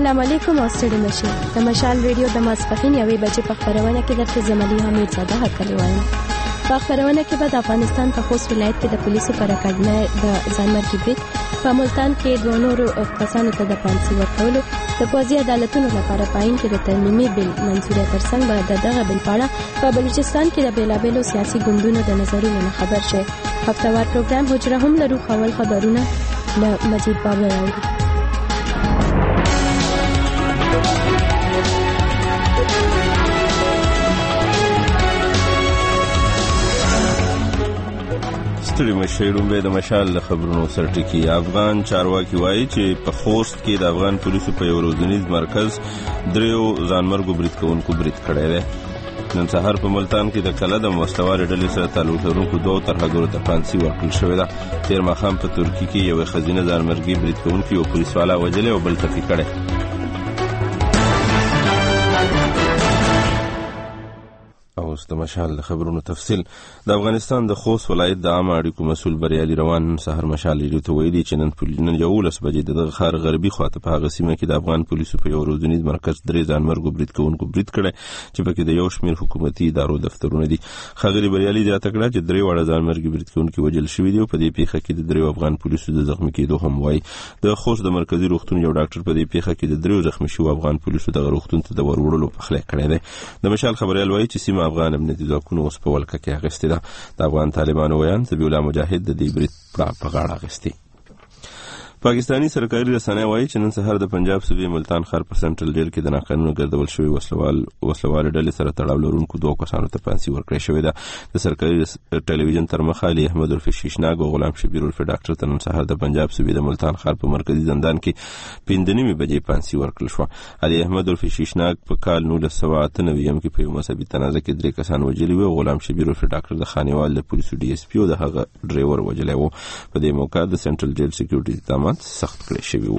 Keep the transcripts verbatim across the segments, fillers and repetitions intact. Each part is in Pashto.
السلام علیکم او ستړي مشه د مشال ریډیو د ماسپخین یوې بجې په خبرونه کې درته زملي حمید زاده هرکلی وایم. په خبرونه کې به د افغانستان په خوست ولایت کې د پولیسو پر اکاډمۍ د ځانمرګي برید په ملتان کې دوه نورو کسانو ته د پانسي ورکولو د پوځي عدالتونو لپاره په عین کې د ترمیمي بل منظوري ترڅنګ به د دغه بل په اړه په بلوچستان کې د بیلابیلو سیاسي ګوندونو د نظرونو نه خبر شي. هفتهوار پروګرام حجره هم لرو. خول خبرونه له مجید بابا راوړي. ستړي مشه رومبه د مشال خبرونو سرټکی. افغان چارواکي وایي چې په خوست کې د افغان پولیسو په یو ورځنیز مرکز دریو ځانمرګو برید کوونکو برید کړی دی. نن سهار په ملتان کې د کله د مستوارې ډلې سره تعلق لرونکو دوه ترهګرو ته پانسي ورکړل شوې ده. تیر ماښام په ترکیه کې یو ښځینه ځانمرګي برید کوونکي یو پولیسوالا وژلی او بل ټپي کړی. اوس د مشال د خبرونو تفصیل. د افغانستان د خوست ولایت د عامه اړیکو مسؤل بریالي روان سحر مشال ریډیو ته ویلي چې نن نن یولس بجې د دغه ښار غربي خواته په هغه سیمه کې د افغان پولیسو په یو ورځنیز مرکز درې ځانمرګو برید کوونکو برید کړی چې پکې د یو شمېر حکومتي ادارو دفترونه دي. ښاغلي بریالي زیاته کړه چې درې واړه ځانمرګي برید کوونکي وژل شوي دي او په دې پیښه کې د دریو افغان پولیسو د زخمي کېدو هم وایي. د خوست د مرکزي روغتون یو ډاکټر په دې پیښه کې د دریو زخمي شوو افغان پولیسو دغه روغتون ته د ورولو پخلی کړی دی. د مشال خبریال وایي چې سیمه افغان امنیتي ځواکونو اوس په ولکه کې اخیستې ده. د افغان طالبانو ویان ذبیح الله مجاهد د دې برید په غاړه اخیستې. پاکستانی سرکاري رسنۍ وایي چې نن سهار د پنجاب صوبې ملتان ښار په سنټرل جیل کې د ناقانونه ګرځول شوي وسلوال وسلوال ډلې سره تړاو لرونکو دوه کسانو ته پانسي ورکړې شوې ده. د سرکاري ټلویزیون تر مخه علي احمد عرفي شیشناګ او غلام شبیر عرفي ډاکټر ته نن سهار د پنجاب صوبې د ملتان ښار په مرکزي زندان کې پنځه نیمې بجې پانسي ورکړل شوه. علي احمد عرفي شیشناګ په کال نولس سوه اته نوي کې په یو مذهبي تنازع کې درې کسان وژلي وو. غلام شبیر عرفي ډاکټر د خانیوال د پولیسو ډي اس پی او د هغه ډرایور وژلی وو. په دې موقع د سنټرل جیل سکیورټي اقدامات سخت کړي شوي وو.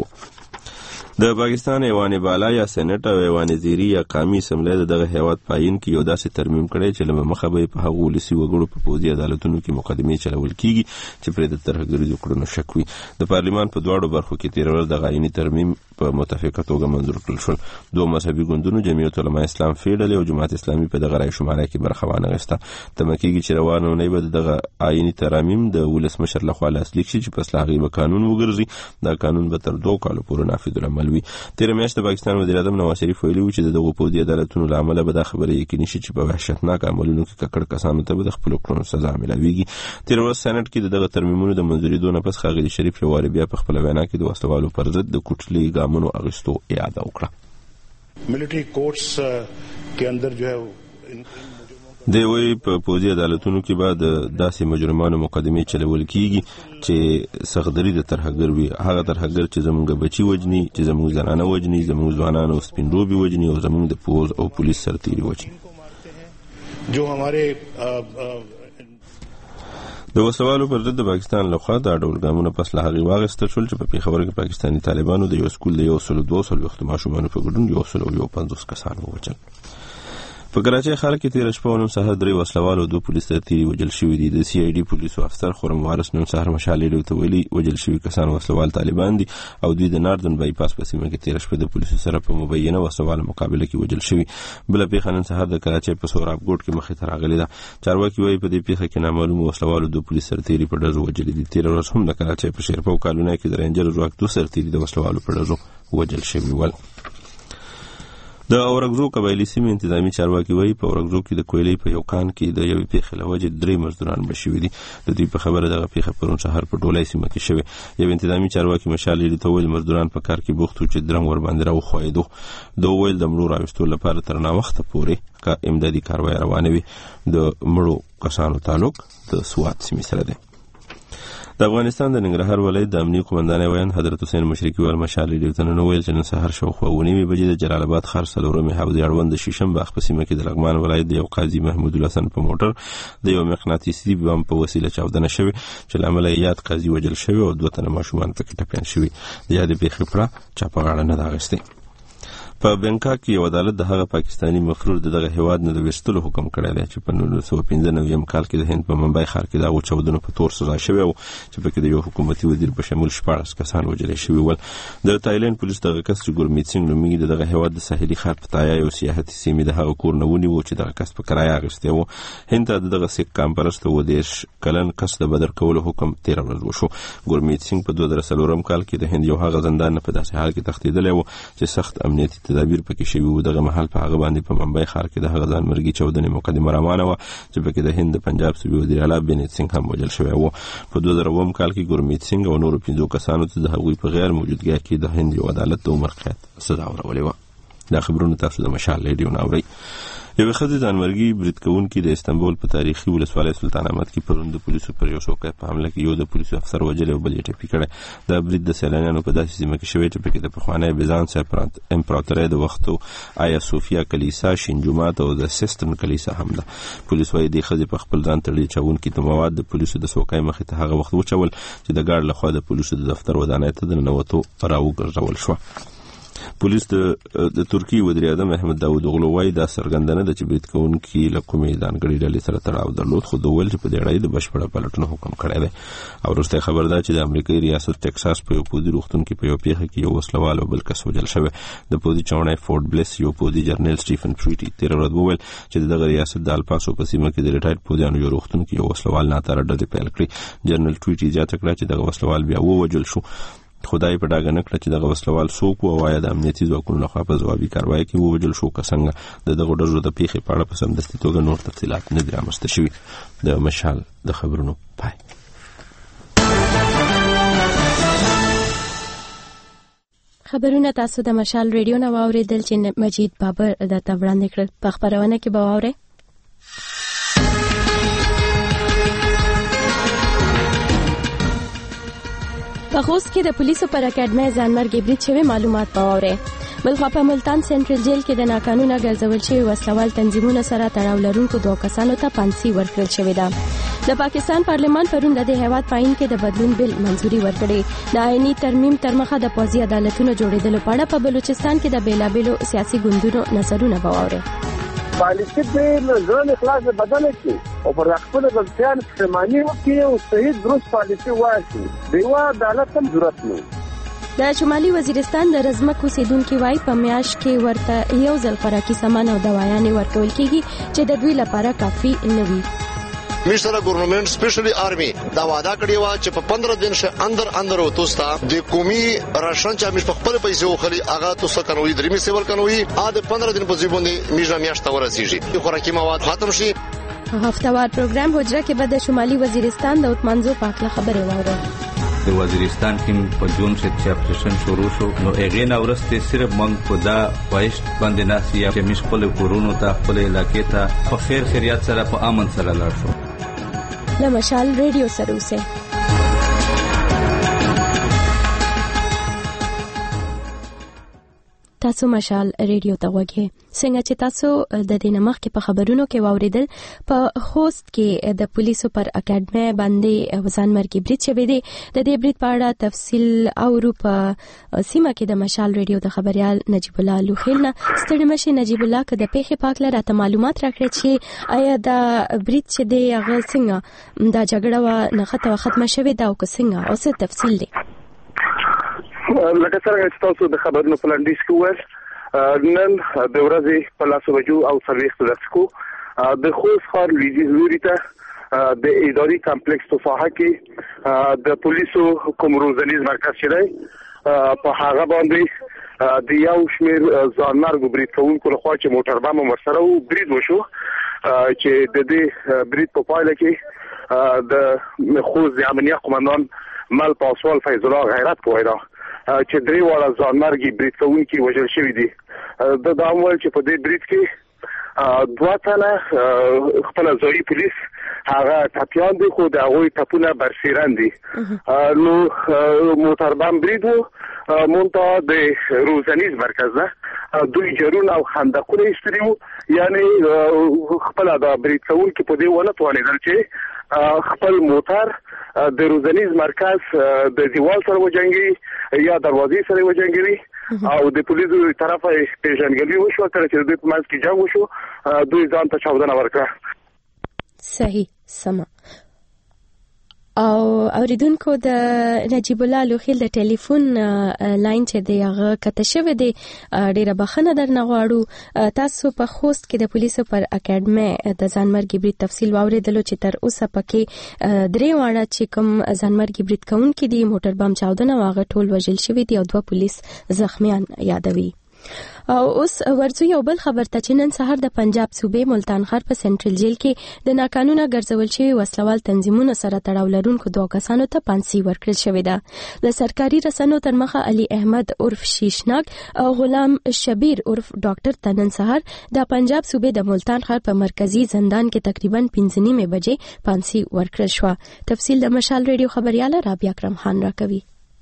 د پاکستان ایوان بالا یا سېنات او ایوان زیری یا قومي اسمبلی دغه هیواد پاین کې یو داسې ترمیم کړی چې لمه مخه به په هغو ولسي وګړو په پوځي عدالتونو کې مقدمې چلول کیږي چې پرې د ترهګرۍ د کړنو شک وي. د پارلیمان په دواړو برخو کې تیر ورځ د غایني ترمیم په متفقه توګه منظور کړل شول. دوه مذهبي ګوندونو جمعیت علماء اسلام فیډل او جماعت اسلامي په دغه رای شماره کې برخه وانغسته. تمکیږي چې روانه نه به دغه آئینی ترامیم د ولسمشر لخوا لاسلیک شي چې پس لاغي به قانون وګرځي. دا قانون به تر دوه کالو پورې نافذ العمل وي. تیر میاشت د پاکستان وزیر اعظم نواز شریف ویلي و چې دغه پوځي عدالتونو له امله به دا خبره یقیني شي چې په وحشتناک عملونو کې ککړ کسانو ته به د خپلو کړنو سزا ملاویږي. تیر ورځ سېنات کې دغه ترمیمونو د منظورېدو نه پس ښاغلي شریف یو وارې بیا په خپله وینا کې د وسلوالو پر ضد د کوټلي ګامونو اخیستو اعاده وکړه. ملټري کورټس کې اندر جو ہے دی وی په پوځي عدالتونو کې بعد داسې مجرمانو مقدمې چلول کیږي چې سخدري د ترهګر وي. هغه ترهګر چې زموږ بچي وجني، چې زموږ زنانه وجني، زموږ ځوانان او سپینروبي وجني او زموږ د پوځ او پولیس سرتیري وجني. جو ہمارے د وسلوالو پر ضد د پاکستان لخوا دا ډول ګامونه پس له هغې واخیستل شول چې په پېښور کې پاکستاني طالبانو د یو سکول د یو سلو دوه څلوېښتو ماشومانو په ګډون یو سلو یو پنځوس کسان ووژل. په کراچۍ ښار کې تېره شپه نن سهار درې وسلوال او دوه پولیس سرتیري وژل شوي دي. د سی آی ډي پولیسو افسر خرم وارث نن سهار مشال ریډیو ته ویلي وژل شوي کسان وسلوال طالبان دي او دوی د ناردن بایپاس په سیمه کې تېره شپه د پولیسو سره په مبینه وسلواله مقابله کې وژل شوي. بله پیښه نن سهار د کراچۍ په سوراب ګوټ کې مخې ته راغلې ده. چارواکي وایي په دې پیښه کې نامعلومو وسلوالو دوه پولیس سرتیري په ډزو وژلي دي. تېره ورځ هم د کراچۍ په شیرپو کالونۍ کې د رینجر ځواک دوه سرتیري د وسلوالو په ډزو وژل شوي ول. د اورګزو قبایلي سیمې انتظامی چارواکي وایي په اورګزو کې د کویلۍ په یو کان کې د یوې پیښې له وجې درې مزدوران مړه شوي دي. د دوی په خبره دغه پیښه پرون سهار په ډولۍ سیمه کې شوې. یو انتظامی چارواکي مشال ریډیو ته وویل مزدوران په کار کې بوخت وو چې درنګ ورباندې راوښویېدو. ده وویل د مړو راویستو لپاره تر ناوخته پورې امدادي کاروایي روانه وي. د مړو کسانو تعلق د سوات سیمې سره دی. د افغانستان د ننګرهار ولایت د امنیه قومندانۍ ویان حضرت حسین مشرقي وال مشال ریډیو ته نن وویل چې نن سهار شاوخوا اوه نیمې بجې د جلال آباد ښار څلورمې حوزې اړوند د شیشم باغ په سیمه کې د لغمان ولایت د یو قاضي محمود الحسن په موټر د یو مقناطیسي بم په وسیله چاودنه شوې چې له امله یاد قاضي وژل شوی او دوه تنه ماشومان پکې ټپیان شوي. د یادې پیښې پړه چا په غاړه نه ده اخیستې. په بنکاک کې یو عدالت د هغه پاکستانی مفرور دغه هیواد نه د وستلو حکم کړی دی چې په نولس سوه پنځه نوي کال کې د هند په ممبئی ښار کې د چاودنو په تور سزا شوی او چې پکې د یو حکومتي وزیر په شمول شپاړس کسان وژل شوي ول. د تایلند پولیس دغه کس چې ګورمیت سنگ نومیږي دغه هیواد د ساحلي ښار پتایا یو سیاحتي سیمې د هغه کور نه ونیو چې دغه کس په کرایه اخیستی و. هند ته دغه سیک کامپرست و دېرش کلن کس د بدر کولو حکم تېره ورځ وشو. ګورمیت سنگ په دوه زره څلورم کال کې د هند یو هغه زندان په داسې حال کې تښتېدلی و چې سخت امنیتي تدابیر پکې شوي وو. دغه مهال په هغه باندې په ممبئی ښار کې د هغه ځانمرګي چاودنې مقدمه روانه وه چې پکې د هند د پنجاب صوبې وزیر اعلی بنیت سنگ هم وژل شوی و. په دوه زره اووم کال کې ګورمیت سنگ او نورو پنځو کسانو ته د هغوی په غیر موجودګۍ کې د هند یو عدالت د عمر قید سزا ورولې وه. دا خبرونه تاسو د مشال ریډیو نه اورئ. یوه ښځې ځانمرګي برید کوونکي د استنبول په تاریخي ولسوالۍ سلطان احمد کې پرون د پولیسو پر یو شوکه په حمله کې یو د پولیسو افسر وژلی او بل یې ټپي کړی. دا برید د سیلانیانو په داسې سیمه کې شوی چې پکې د پخوانی بیزانس امپراتورۍ د وختو آیا صوفیا کلیسا، شین جومات او د سیستن کلیسا هم ده. پولیس وایي دې ښځې په خپل ځان تړلي چاونکي ته مواد د پولیسو د څوکۍ مخې ته هغه وخت وچول چې د ګارډ لخوا د پولیسو د دفتر ودانۍ ته د ننوتو راوګرځول شوه. پولیس د د ترکیې وزیر اعظم احمد داود اوغلو وایي دا څرګندونه ده چې برید کوونکي له کومې ځانګړې ډلې سره تړاو درلود، خو د ویل چې په دې اړه د بشپړه پلټنو حکم کړی دی. او وروستی خبر ده چې د امریکایي ریاست ټکساس په یو پوځي روغتون کې په یو پیښه کې یو وسلوال او بل کس وژل شوی. د پوځي چوڼی فورټ بلیس یو پوځي جرنیل سټیفن پریټي تېره ورځ وویل چې د دغه ریاست د الپاسو په سیمه کې د ریټایر پوځیانو یو روغتون کې یو وسلوال ناتاره ډلې پیل کړې. جرنیل پریټي زیاته کړه چې دغه وسلوال بیا ووژل شو. خدای په ډاګه نه کړه چې دغه وسلوال څوک و او آیا د امنیتي ځواکونو لخوا په ځوابي کاروایي کې ووژل شو که څنګه. د دغو ډزو د پیښې په اړه په سمدستي توګه نور تفصیلات نه دي رامنځته شوي. د مشال د خبرونو پای. خبرونه تاسو د مشال ریډیو نه واورېدل چې مجید بابر درته وړاندې کړل. په خبرونه کې به واورئ په خوست کې د پولیسو پر اکیډمۍ ځانمرګي برید شوی معلومات به واورئ. بلخوا په ملتان سنټرل جیل کې د ناقانونه ګرځول شوي وسلوال تنظیمونو سره تړاو لرونکو دوه کسانو ته پانسي ورکړل شوې ده. د پاکستان پارلمان پرون د دې هیواد په آئین کې د بدلون بل منځوري ورکړې. د آئیني ترمیم تر مخه د پوځي عدالتونو جوړېدلو په اړه په بلوچستان کې د بیلابیلو سیاسي ګوندونو نظرونه به واورئ. پالیسي د ځان اخلاص بدل شي او پر خپل غلطیان پښیماني وکړي او صحیح درست پالیسي واشي. دیوا عدالت هم ضرورت نه. د شمالي وزیرستان د رزمک اوسیدونکو وايي په میاشت کې ورته یو ځل خوراکي سامان او دوايانې ورکول کیږي چې د دوی لپاره کافي نه وي. مشره ګورنمنت سپیشلی آرمی دا وعده کړی و چې په پندرہ دن شه اندر اندر وتوستا د قومي راشن چې مش په خپل پیسې وخلي هغه تاسو کنوي درېمې سیول کنوي ا د پندرہ دن په ځبوندې میژه میاشت ورسیږي خوراکي مواد ختم شي. هفتوار پروګرام حجره کې به د شمالي وزیرستان د اتمنځو پاکله خبره واورو. د وزیرستان کې په جون سے چې اپریشن شروع شو نو هغه نه ورسته صرف مونږ په دا وایش باندې ناسي چې مش خپل کورونو ته خپل علاقې ته په خیر خیریت سره په امن سره لاړ شو. له مشال ریډیو سره اوسئ. تاسو مشال ریډیو ته وګورئ. څنګه چې تاسو د دې نمخ کې په خبرونو کې واوریدل په خوست کې د پولیسو پر اکیډمۍ باندې ځانمرګي برید شوی دی. د دې برید په اړه تفصیل اورو په سیمه کې د مشال ریډیو د خبريال نجیب الله لوخیل نه. ستړي مشي نجیب الله که د پیښې په اړه راته معلومات راکړي چې آیا دا برید چې دی هغه څنګه دا جګړه و نه ختمه ختمه شوې ده او که څنګه او څه تفصیل دی. لکه څنګه چې تاسو د خبرونو په لاندې کوو نن د ورځې په لاسو بجو او څلوېښت دقیقو د خوست ښار لویدیځ لوري ته د اداري کمپلیکس په ساحه کې د پولیسو کوم روزنیز مرکز چې دی په هغه باندې د یو شمېر ځانمرګو برید کوونکو لخوا چې موټر بم ورسره و برید وشو چې د دې برید په پایله کې د خوست د امنیه قومندان مل پاسوال فیض الله غیرت کوی دا چې درې واړه ځانمرګي برید کوونکي وژل شوي دي. د دا ویل چې په دې برید کې دوه تنه خپل ځایي پولیس هغه ټپیان دي خو د هغوی ټپونه برسیرن دي. نو موټر بم برید و مونته د روزنیز مرکز نه دوی جرون او خندقونه ایستلي وو. یعنی خپل د برید کوونکي په دې ونه توانېدل چې خپل موټر د روزنیز مرکز د دیوال سره وجنګي یا دروازې سره وجنګي او د پولیسو طرفه پیژنګلي وشو تر چې د پمنس کې جنگ وشو دوی ځان ته چاودنه ورکړه. صحیح سم. او اوریدونکو د نجیب الله لوخیل د ټلیفون لاین چې دی هغه کته شوی دی ډیره بخښنه درنه غواړو. تاسو په خوست کې د پولیسو پر اکیډمي د ځانمرګي برید تفصیل واوریدلو چې تر اوسه پکې درې واړه چې کوم ځانمرګي برید کوونکي دي موټر بم چاودنه واغه ټول وژل شوی دي او دوه پولیس زخمیان یادوي. او اوس ورڅو یو بل خبر ته چې نن سهار د پنجاب صوبې ملتان ښار په سنټرل جیل کې د ناقانونه ګرځول شوی وسلوال تنظیمونو سره تړاو لرونکو دوه کسانو ته پانسي ورکړل شوې ده. د سرکاري رسنیو تر مخه علي احمد عرف شیشناک او غلام شبیر عرف ډاکټر ته نن سهار د پنجاب صوبې د ملتان ښار په مرکزی زندان کې تقریبا پنځه نیمه بجې پانسي ورکړل شو. تفصیل د مشال ریډیو خبرياله رابعه اکرم خان راکوي.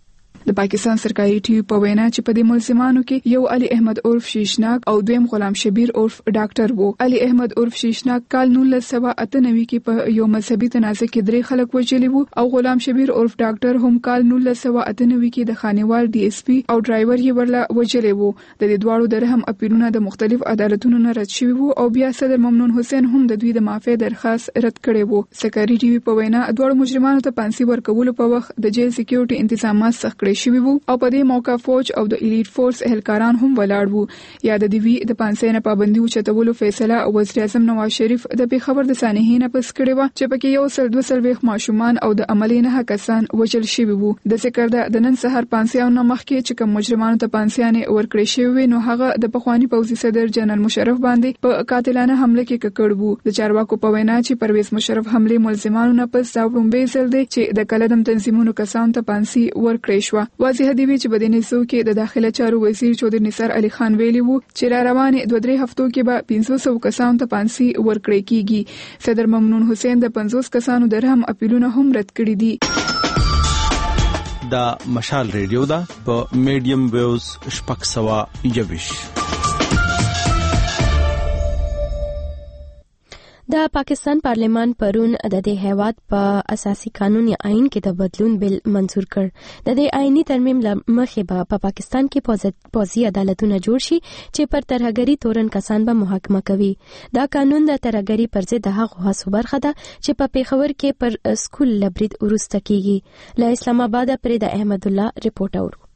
د پاکستان سرکاري ټي وي په وینا چې په دې ملزمانو کې یو علي احمد عرف شیشناک او دویم غلام شبیر عرف ډاکټر وو. علي احمد عرف شیشناک کال نولس سوه اته نوي کې په یو مذهبي تنازع کې درې خلک وژلي وو او غلام شبیر عرف ډاکټر هم کال نولس سوه اته نوي کې د خانیوال ډي اس پي او ډرایور یې ورله وژلي وو. د دې دواړو درهم اپیلونه د مختلف عدالتونو نه رد شوي وو او بیا صدر ممنون حسین هم د دوی د معافی درخواست رد کړی وو. سرکاري ټي وي په وینا دواړو مجرمانو ته پانسي ورکولو په وخت د جیل سکیورټي تنظیمات سخت کړی شوي وو او په دې موقع فوج او د الیټ فورس اهلکاران هم ولاړ وو. یا د دوی د پانسي نه پابندي اوچتولو فیصله وزیر اعظم نواز شریف د پیښور د سانحې نه پس کړی و چې پکې یو سل دوه سلويخ ماشومان او د عملي نه کسان وژل شوي وو. د ذکر د نن سهار پانسي او نه مخکې چې کوم مجرمانو ته پانسيانه ورکړی شوی نو هغه د پخوانی پوځي صدر جنرال مشرف باندې په قاتلانه حمله کې ککړ وو. د چارواکو په وینا چې پرویز مشرف حمله ملزمانو نه پس دا ورومبه ځل دی چې د کلدم تنظیمونو کسان ته پانسي ورکړی شو. واضح دی چې په دې نسو کې د داخله چارو وزیر چودري نثار علي خان ویلي وو چې را روانې دوه درې هفتو کې به پنځه سوه کسانو ته پانسي ورکړی کیږي. صدر ممنون حسین د پنځوس کسانو درهم اپیلونه هم رد کړی دي. دا مشال ریډیو دا په میډیم ویوز شپږ سوه یوویش. د پاکستان پارلمان پرون د دې هیواد په اساسي قانون یا آئین کې د بدلون بل منظور کړ. د دې آئینی ترمیم لمخې به په پاکستان کې پوځي عدالتونه جوړ شي چې پر ترهګری تورن کسان به محاکمه کوي. دا قانون د ترهګری پر ضد د هغو هڅو برخه ده چې په پیښور کې پر سکول لبرید وروسته کیږي. له اسلام آباد پرې د احمد الله رپورټ اورو.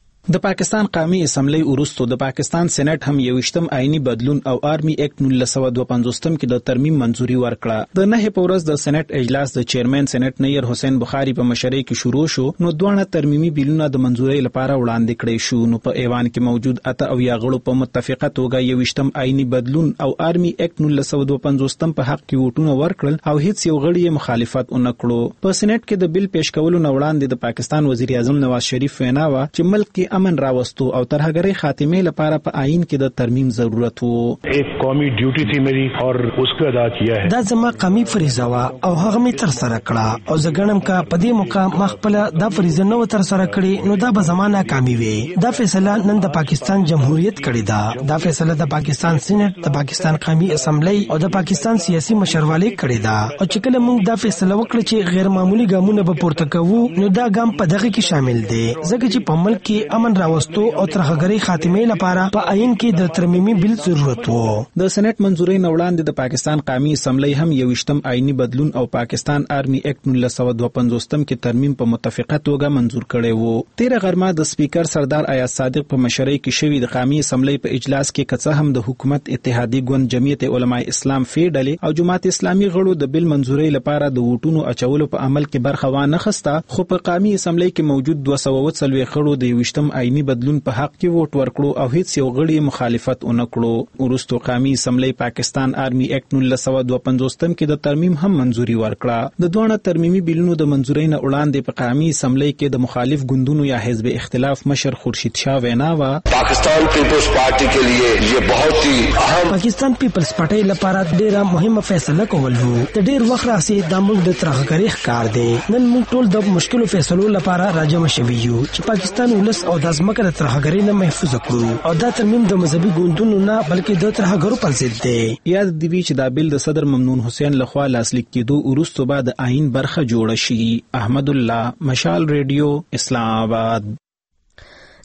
د پاکستان قومي اسمبلی وروسته د پاکستان سېنات هم یوشتم آئینی بدلون او آرمي اکټ نولس سوه دوه پنځوس کې د ترمیم منځوري ورکړه. د نه په ورځ د سېنات اجلاس د چیرمن سېنات نیر حسین بخاری په مشرۍ کې شروع شو نو دوه ترمیمي بیلونه د منځوري لپاره وړاندې کړي شو. نو په ایوان کې موجود اته او یا غړو په متفقه توګه یوشتم آئینی بدلون او آرمي اکټ نولس سوه دوه پنځوس په حق کې ووټونه ورکړل او هیڅ یو غړي مخالفت ونکړو. په سېنات کې د بیل پیش کولو نه وړاندې د پاکستان وزیر اعظم نواز شریف وینا و چې ملک کې امن راوستو او ترهګری خاتمه لپاره په آئین کې د ترمیم ضرورت وو. ایک قومي ډیوټي تھی میری اور اس کو ادا کیا ہے. دا زما قومي فریضه وا او هغه می تر سره کړه او زګنم کا په دې مقام مخبل دا فریضه نو تر سره کړي نو دا به زمانہ کامی وي. دا فیصله نن د پاکستان جمهوریت کړی دا. دا فیصله د پاکستان سېنات، د پاکستان قومي اسمبلی او د پاکستان سیاسي مشرواله کړی دا. او چې کله موږ دا فیصله وکړه چې غیر معمولی ګامونه به پورته کوو نو دا ګام په دغه کې شامل دی ځکه چې په ملک کې امن راوستو او ترهګری خاتمه لپاره په آئین کې د ترمیمي بیل ضرورت وو. د سېنات منځوري نه وړاندې د پاکستان قومي اسمبلی هم یوشتم آئینی بدلون او پاکستان آرمي اکټ نولس سوه دوه پنځوس کې ترمیم په متفقه توګه منظور کړي وو. تیر غرمه د سپیکر سردار ایاز صادق په مشرۍ کې شوی د قومي اسمبلی په اجلاس کې کڅه هم د حکومت اتحادی ګوند جمعیت علماء اسلام فیډلې او جماعت اسلامي غړو د بیل منظوري لپاره د ووټونو اچولو په عمل کې برخه وانه خسته. خو په قومي اسمبلی کې موجود دوه سوه اووه څلوېښت غړو د یوشتم آئینی بدلون په حق کې ووټ ورکړو او هیڅ یو غړي مخالفت ونکړو. وروسته قومي اسمبلی پاکستان آرمي اکټ نولس سوه دوه پنځوس کې د ترمیم هم منځوري ورکړه. د دوه ترمیمي بیلونو د منځوري نه وړاندې په قومي اسمبلی کې د مخالف ګوندونو یا حزب اختلاف مشر خورشید شاه وینا و پاکستان پیپلز پارټي کې لیے یہ بہت ہی اہم پاکستان پیپلز پارټي لپاره ډیره مهمه فیصله کول وو. د ډیر وخت راځي د موږ د ترهګری ښکار دی. نن موږ ټول د مشکلو فیصلو لپاره راجم شوي یو چې پاکستان ولس او د ځمکې د ترهګری نه محفوظ کړو او دا ترمیم د مذهبي ګوندونو نه بلکې د ترهګرو پر ضد دی. یاد دی چې دا بیل د صدر ممنون حسین لخوا لاسلیک کېدو وروسته بعد آئین برخه جوړه شي. احمد الله، مشال ریډیو، اسلام آباد.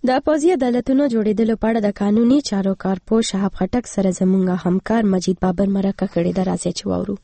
د پوځي عدالتونو جوړېدلو په اړه د قانوني چارو کارپو شهاب خټک سره زموږ همکار مجید بابر مرکه کړې ده. راځي چې واورو.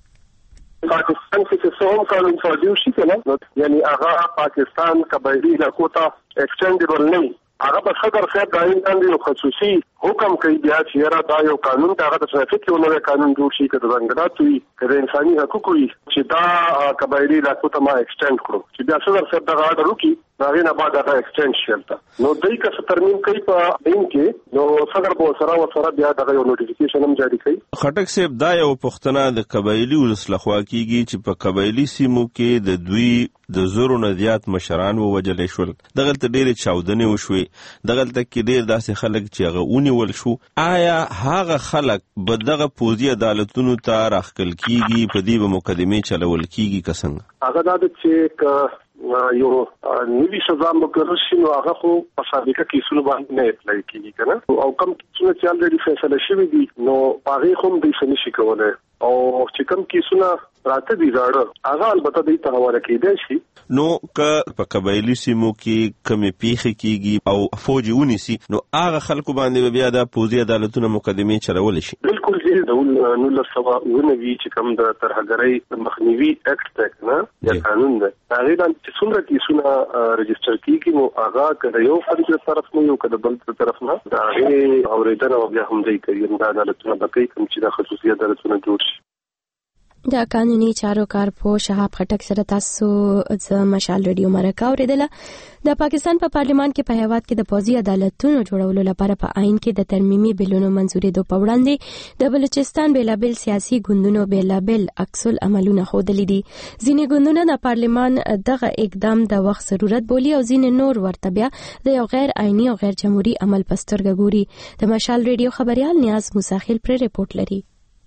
پاکستان کې څه هم قانون صادر شي کنه، یعنی هغه پاکستان قبایلی علاقو ته ایکسټینډیبل نه، هغه په صدر صاحب داین باندې یو خصوصي حکم کوي بیا چې را دا یو قانون دا د ټرافیک یو نوې قانون جوړ شي کده څنګه وي کده انساني حقوق وي چې دا قبایلی علاقو ته ما ایکسټینډ کړو چې بیا صدر صاحب دا غاډر وکړي دا نه بعد دا ایکسټینډ شي. نو دای که څه ترمیم کوي په دین کې نو صدر په سره و سره بیا دا یو نوټیفیکیشن هم جاری کوي. خټک صاحب دا یو پښتنه د قبایلی ولس لخوا کیږي چې په قبایلی سیمو کې د دوی د زورو نه زیات مشران ووجل شول، دغه ته ډېر چاودنې وشوي، دغه ته کې ډېر داسې خلک چې هغه ونیول شو. آیا هغه خلک به دغه پوځي عدالتونو ته راخکل کیږي، په دې به مقدمې چلول کیږي که څنګه؟ هغه دا چې یو نوی سزا مقرر شي نو هغه خو په سابقه کیسونو باندې نه اپلای کیږي کنه، او کوم کیسونه چې الریډي فیصله شوی دي نو هغه هم د سنشي کوله، او چې کوم کیسونه راته دي راړه هغه البته د ته حواله کېدای شي. نو که په قبایلی سیمو کې کمی پیښه کیږي او فوج ونیسي نو هغه خلکو باندې بیا د پوځي عدالتونو مقدمې چلول شي. بالکل دې د نو سوا ونوي چې کوم د ترهګرۍ مخنیوي اکټ ته نه یا قانون ده هغه باندې څومره کیسونه ريجستر کیږي نو هغه کله یو فرد طرف نه یو کله بل طرف نه دا هغه اوریدنه او بیا هم ځای کوي د عدالتونو بقای کوم چې د خصوصي عدالتونو جوړ شي. د قانوني چارو کارپو شهاب خټک سره تاسو د مشال ریډیو مرکه اوریدله. د پاکستان په پا پارلیمان کې په هیواد کې د پوځي عدالتونو جوړولو لپاره په آئین کې د ترمیمي بلونو منځوري دوه په وړاندې د بلوچستان بیلابل سیاسي ګوندونو بیلابل عکس العملونه ښودلي دي. ځینې ګوندونه د پارلیمان دغه اقدام د وخت ضرورت بولي او ځینې نور ورته بیا د یو غیر آئینی او غیر جمهوریت عمل په سترګه ګوري. د مشال ریډیو خبريال نیاز موساخیل پر رپورټ لري.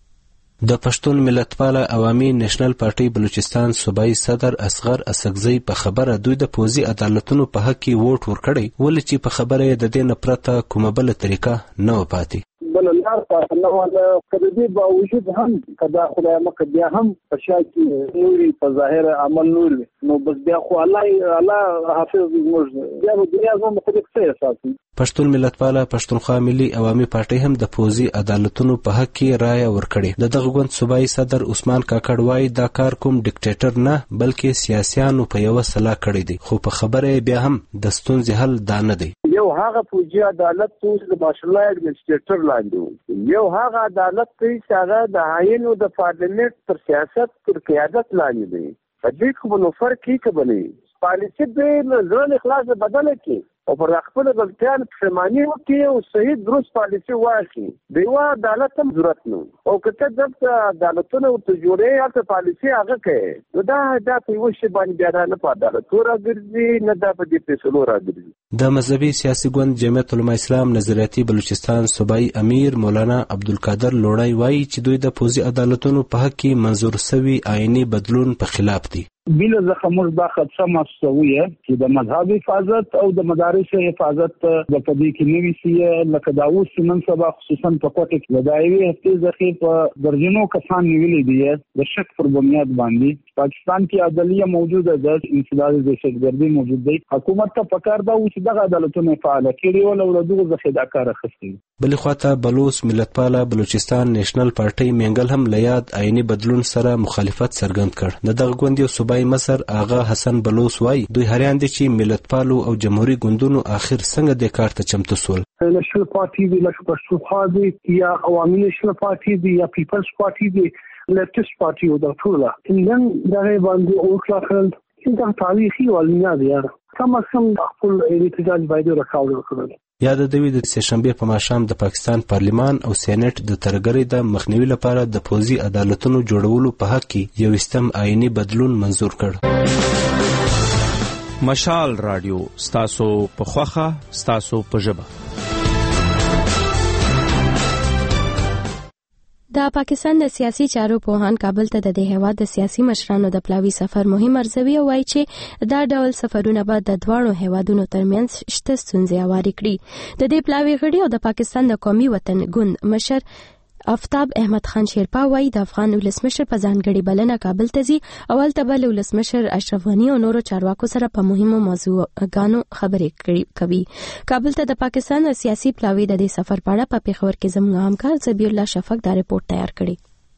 د پښتون ملتپاله عوامي نېشنل پارټي بلوچستان صوبایي صدر اصغر اسغزی په خبره دوی د پوځي عدالتونو په حق کې ووټ ورکړی، ولې چې په خبره یې د دې نه پرته کومه بله طریقه نه و پاتې. بل لار په نواله کدی باوجود هم کدا خدای مکه بیا هم په شاکي نوري په ظاهر عمل نور نو بس بیا خو الله الله حافظ موږ بیا د دنیا زموږ په دې څه ساتي. پښتون ملتپاله پښتونخوا ملي عوامي پارټي هم د پوځي عدالتونو په حق کې رائے ورکړي. د دغه ګوند صوبایي صدر عثمان کاکړ وایي دا کار کوم ډیکټیټر نه بلکې سیاسيانو په یو سلا کړی دی، خو په خبره بیا هم د ستونزې حل دا نه دی. یو هغه پوځي عدالت چې د ماشالله ایڈمنسټریټر لاندې یو هغه عدالت چې هغه د عاینو د پارلیمنت تر سیاست تر قیادت لاندې دی. په دې کې نو فرق کې کبلي پالیسي به ځل اخلاص بدل کی او پر خپل غلطیان پښیماني وکړي او صحیح درست پالیسي واخلي. دیوا عدالت هم ضرورت نو او کته د عدالتونو ته جوړې یا ته پالیسي هغه کوي دا دا په یو شی باندې بیا نه په عدالت راګرځي نه دا په دې فیصلو راګرځي. د مذهبي سیاسي ګوند جمعیت العلماء اسلام نظریاتي بلوچستان صوبایي امیر مولانا عبدالقادر لوړی وایي چې دوی د پوځي عدالتونو په حق کې منظور شوی آئینی بدلون په خلاف دي. بله ځکه موږ دا خدشه محسوسوي چې د مذهب حفاظت او د مدارس حفاظت د پدې کې نوي سي لکه دا اوس نن سبا خصوصا په کوټه کې د دایوي هفتې ځخې په درجنو کسان نیولې دي د شک پر بنیاد باندې. پاکستان کې عدلیه موجوده ده، انسداد د دهشتګردي موجود دی. حکومت ته پکار دا چې دغه عدالتونه فعال کړي او له دغه ځخې دا کار اخیستي. بل خواته بلوچ ملتپاله بلوچستان نېشنل پارټي منګل هم لیاد آئینی بدلون سره مخالفت څرګند کړ. د دغه ګوند یو صوبایي مصر آغا حسن بلوچ وای دوی هریان دي چې ملتپالو او جمهوریت ګوندونو اخر څنګه د کار ته چمتو سول. نېشنل پارټي دی لکه پښتونخوا دی یا عوامي نېشنل پارټي دی یا پیپلز پارټي دی لیفټیسټ پارټي او د ټوله نن دغه باندې او کلاخل چې دا تاریخي ولنیا دی کم از کم خپل احتجاج باید راکاول وکړي. یاد دوی د سهشنبه په ماښام د پاکستان پارلیمان او سېنات د ترګری د مخنیوي لپاره د پوځي عدالتونو جوړولو په حق کې یو استم آئینی بدلون منزور کړ. مشال رادیو ستاسو په خوخه ستاسو په ژبه. د پاکستان د سیاسي چارو پوهان کابل ته د هیواد د سیاسي مشرانو د پلاوي سفر مهم ارزوي او وايي چې دا ډول سفرونه به د دواړو هیوادونو ترمنځ شته ستونزې هواري کړي. د دې پلاوي غړي او د پاکستان د قومي وطن ګوند مشر آفتاب احمد خان شیرپا وايي د افغان ولسمشر په ځانګړي بلنه کابل ته ځي. اول ته به ولسمشر اشرف غنی او نورو چارواکو سره په مهمو موضوعګانو خبرې کوي. کابل ته د پاکستان سیاسي پلاوی د دې سفر په اړه په پیښور کې زموږ همکار زبیر الله شفق دا رپورټ تیار کړی.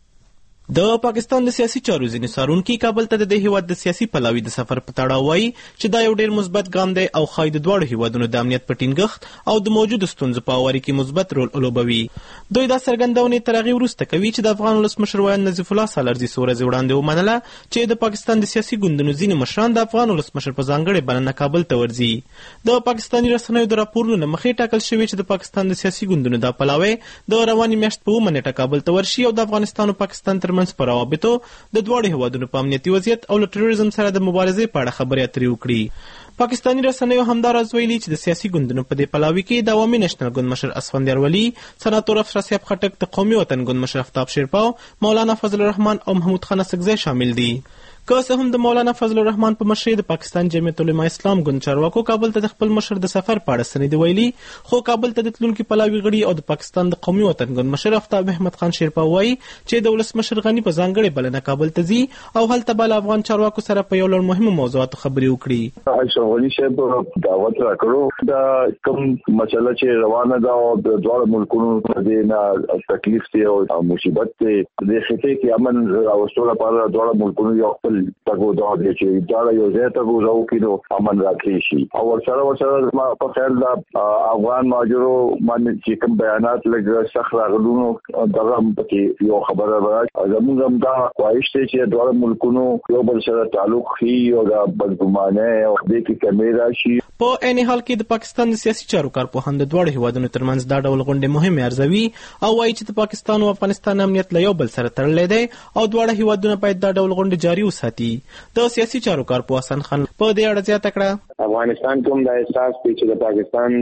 د پاکستان د سیاسي چارو ځینې څارونکي کابل ته د هیواد د سیاسي پلاوی د سفر په تړاو وایي چې دا یو ډیر مثبت ګام دی او ښایي د دواړو هیوادونو د امنیت په ټینګښت او د موجودو ستونزو په هواري کې مثبت رول ولوبوي. دوی دا څرګندونې تر هغې وروسته کوي چې د افغان ولسمشر ویان نظیف الله سالرزي څو ورځې وړاندې ومنله چې د پاکستان د سیاسي ګوندونو ځینې مشران د افغان ولسمشر په ځانګړې بلنه کابل ته ورځي. د پاکستاني رسنیو د راپورونو نه مخې ټاکل شوي چې د پاکستان د سیاسي ګوندونو دا پلاوی د روانې میاشت په اومه نیټه کابل ته ورشي او د افغانستان او پاکستان ترمنځ په روابطو د دواړو هیوادونو په امنیتي وضعیت او له تروریزم سره د مبارزې په اړه خبرې اترې وکړي. پاکستاني رسنیو همداراز ویلي چې د سیاسي ګوندونو په دې پلاوي کې د عوامي نېشنل ګوند مشر اسفندیار ولی، سناتور افشار صاحب خټک، د قومي وطن ګوند مشر آفتاب شیرپا، مولانا فضل الرحمن او محمود خان اسکزی شامل دي. که څه هم د مولانا فضل الرحمن په مشرۍ د پاکستان جمعیت علماء اسلام ګوند چارواکو کابل ته د خپل مشر د سفر په اړه څه نه دي ویلي، خو کابل ته د تلونکي پلاوي غړي او د پاکستان د قومي وطن ګوند مشر آفتاب احمد خان شیرپا وایي چې د ولسمشر غني په ځانګړې بلنه کابل ته ځي او هلته به له افغان چارواکو سره په یو لړ مهمو موضوعاتو خبرې وکړي. اشرف غني صاحب دعوت راکړو دا کوم مسله چې روانه ده او د دواړو ملکونو په دې نه تکلیف دی او مصیبت دی د خطې کې امن راوستلو لپاره دواړو ملکونو یو خپل تګو د چې دا یو ځای ته وځو کېدو امن راکړي شي او ورسره ورسره ما په خیال دا افغان ماجرو باندې چې کوم بیانات لږ سخت راغلونو دغه پکې یو خبره راځي زموږ هم دا خواهش دی چې دواړو ملکونو یو بل سره تعلق خي او دا بدګمانه او دې کې کمی راشي. په عین حال کې د پاکستان د سیاسي چارو کارپوهان د دواړو هیوادونو ترمنځ دا ډول غونډې مهمې ارزوي او وایي چې د پاکستان او افغانستان امنیت له یو بل سره تړلی دی او دواړه هیوادونه باید دا ډول غونډې جاري وساتي. د سیاسي چارو کارپوه حسن خان په دې اړه زیاته کړه افغانستان کوم د احساس دی چې د پاکستان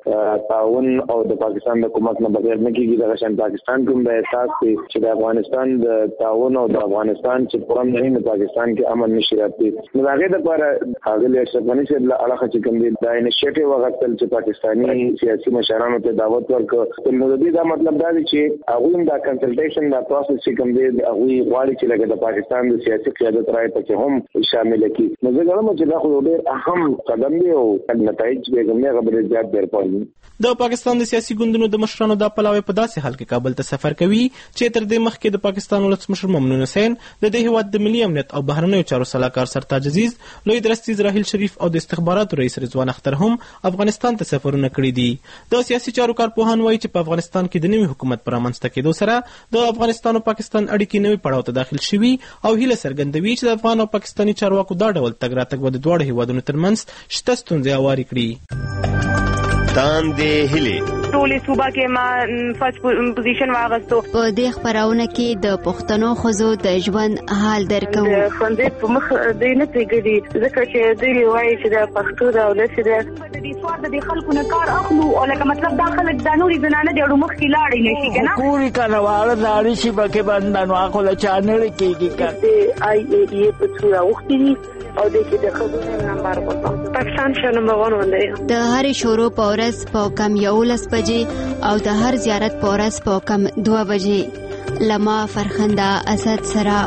د تعاون او د پاکستان د حکومت نه بغیر نه کیږي دغه شان پاکستان کوم د احساس دی چې د افغانستان د تعاون او د افغانستان چې پرم نه نه پاکستان کې امن نشي راځي نو هغه د لپاره هغه له اشرفغني سره له اړه چې کوم دی د انیشیټیو وغوښتل چې پاکستاني سیاسي مشرانو ته دعوت ورکړي نو د دې دا مطلب دا دی چې هغه دا کنسلټیشن دا پروسس چې کوم دی هغه غواړي چې لکه د پاکستان د سیاسي قیادت راي ته هم شامل کی نو زه غواړم چې دا خو ډېر اهم قدم دی او نتایج به کومه خبره زیات درپوي. د پاکستان د سیاسي ګوندونو د مشرانو د پلاوی په داسې حال کې کابل ته سفر کوي چې تر دې مخکې د پاکستان ولسمشر ممنون حسین د دې هیواد د ملي امنیت او بهرنیو چارو سلاکار سرتاج عزیز، لوی درستي راحیل شریف او د استخباراتو رئیس رضوان اختر هم افغانستان ته سفرونه کړي دي. د سیاسي چارو کارپوهان وایي چې په افغانستان کې د نوي حکومت پر رامنځته کېدو سره د افغانستان او پاکستان اړیکې نوي پړاو ته داخل شوي او هیله څرګندوي چې د افغان او پاکستاني چارواکو دا ډول تګ راتګ به د دواړو هیوادونو ترمنځ شته ستونزې هوارې کړي. تاندې هیلې ټولې صوبه کې ما فرست پوزیشن واغستو. په دې خبرونه کې د پښتنو ښځو د ژوند حال درکو. خوندې په مخ دې نه پیګړي ځکه چې دوی وایي چې د پښتو د ولس د دې سواد د خلکو نه کار اخلو او لکه مطلب دا خلک د نوري زنانه د اړو مخ کې لاړې نشي کنه پوری کنواله داري شي پکې باندې نو اخو له چانل کېږي کنه آی ای ای په څو وختي او د کې د خبرو نمبر وکړه پاکستان شه نمبر ون ولې د هر شورو په ورځ په کم یولس بجې او د هر زیارت په ورځ په کم دوه بجې لما فرخنده اسد سره.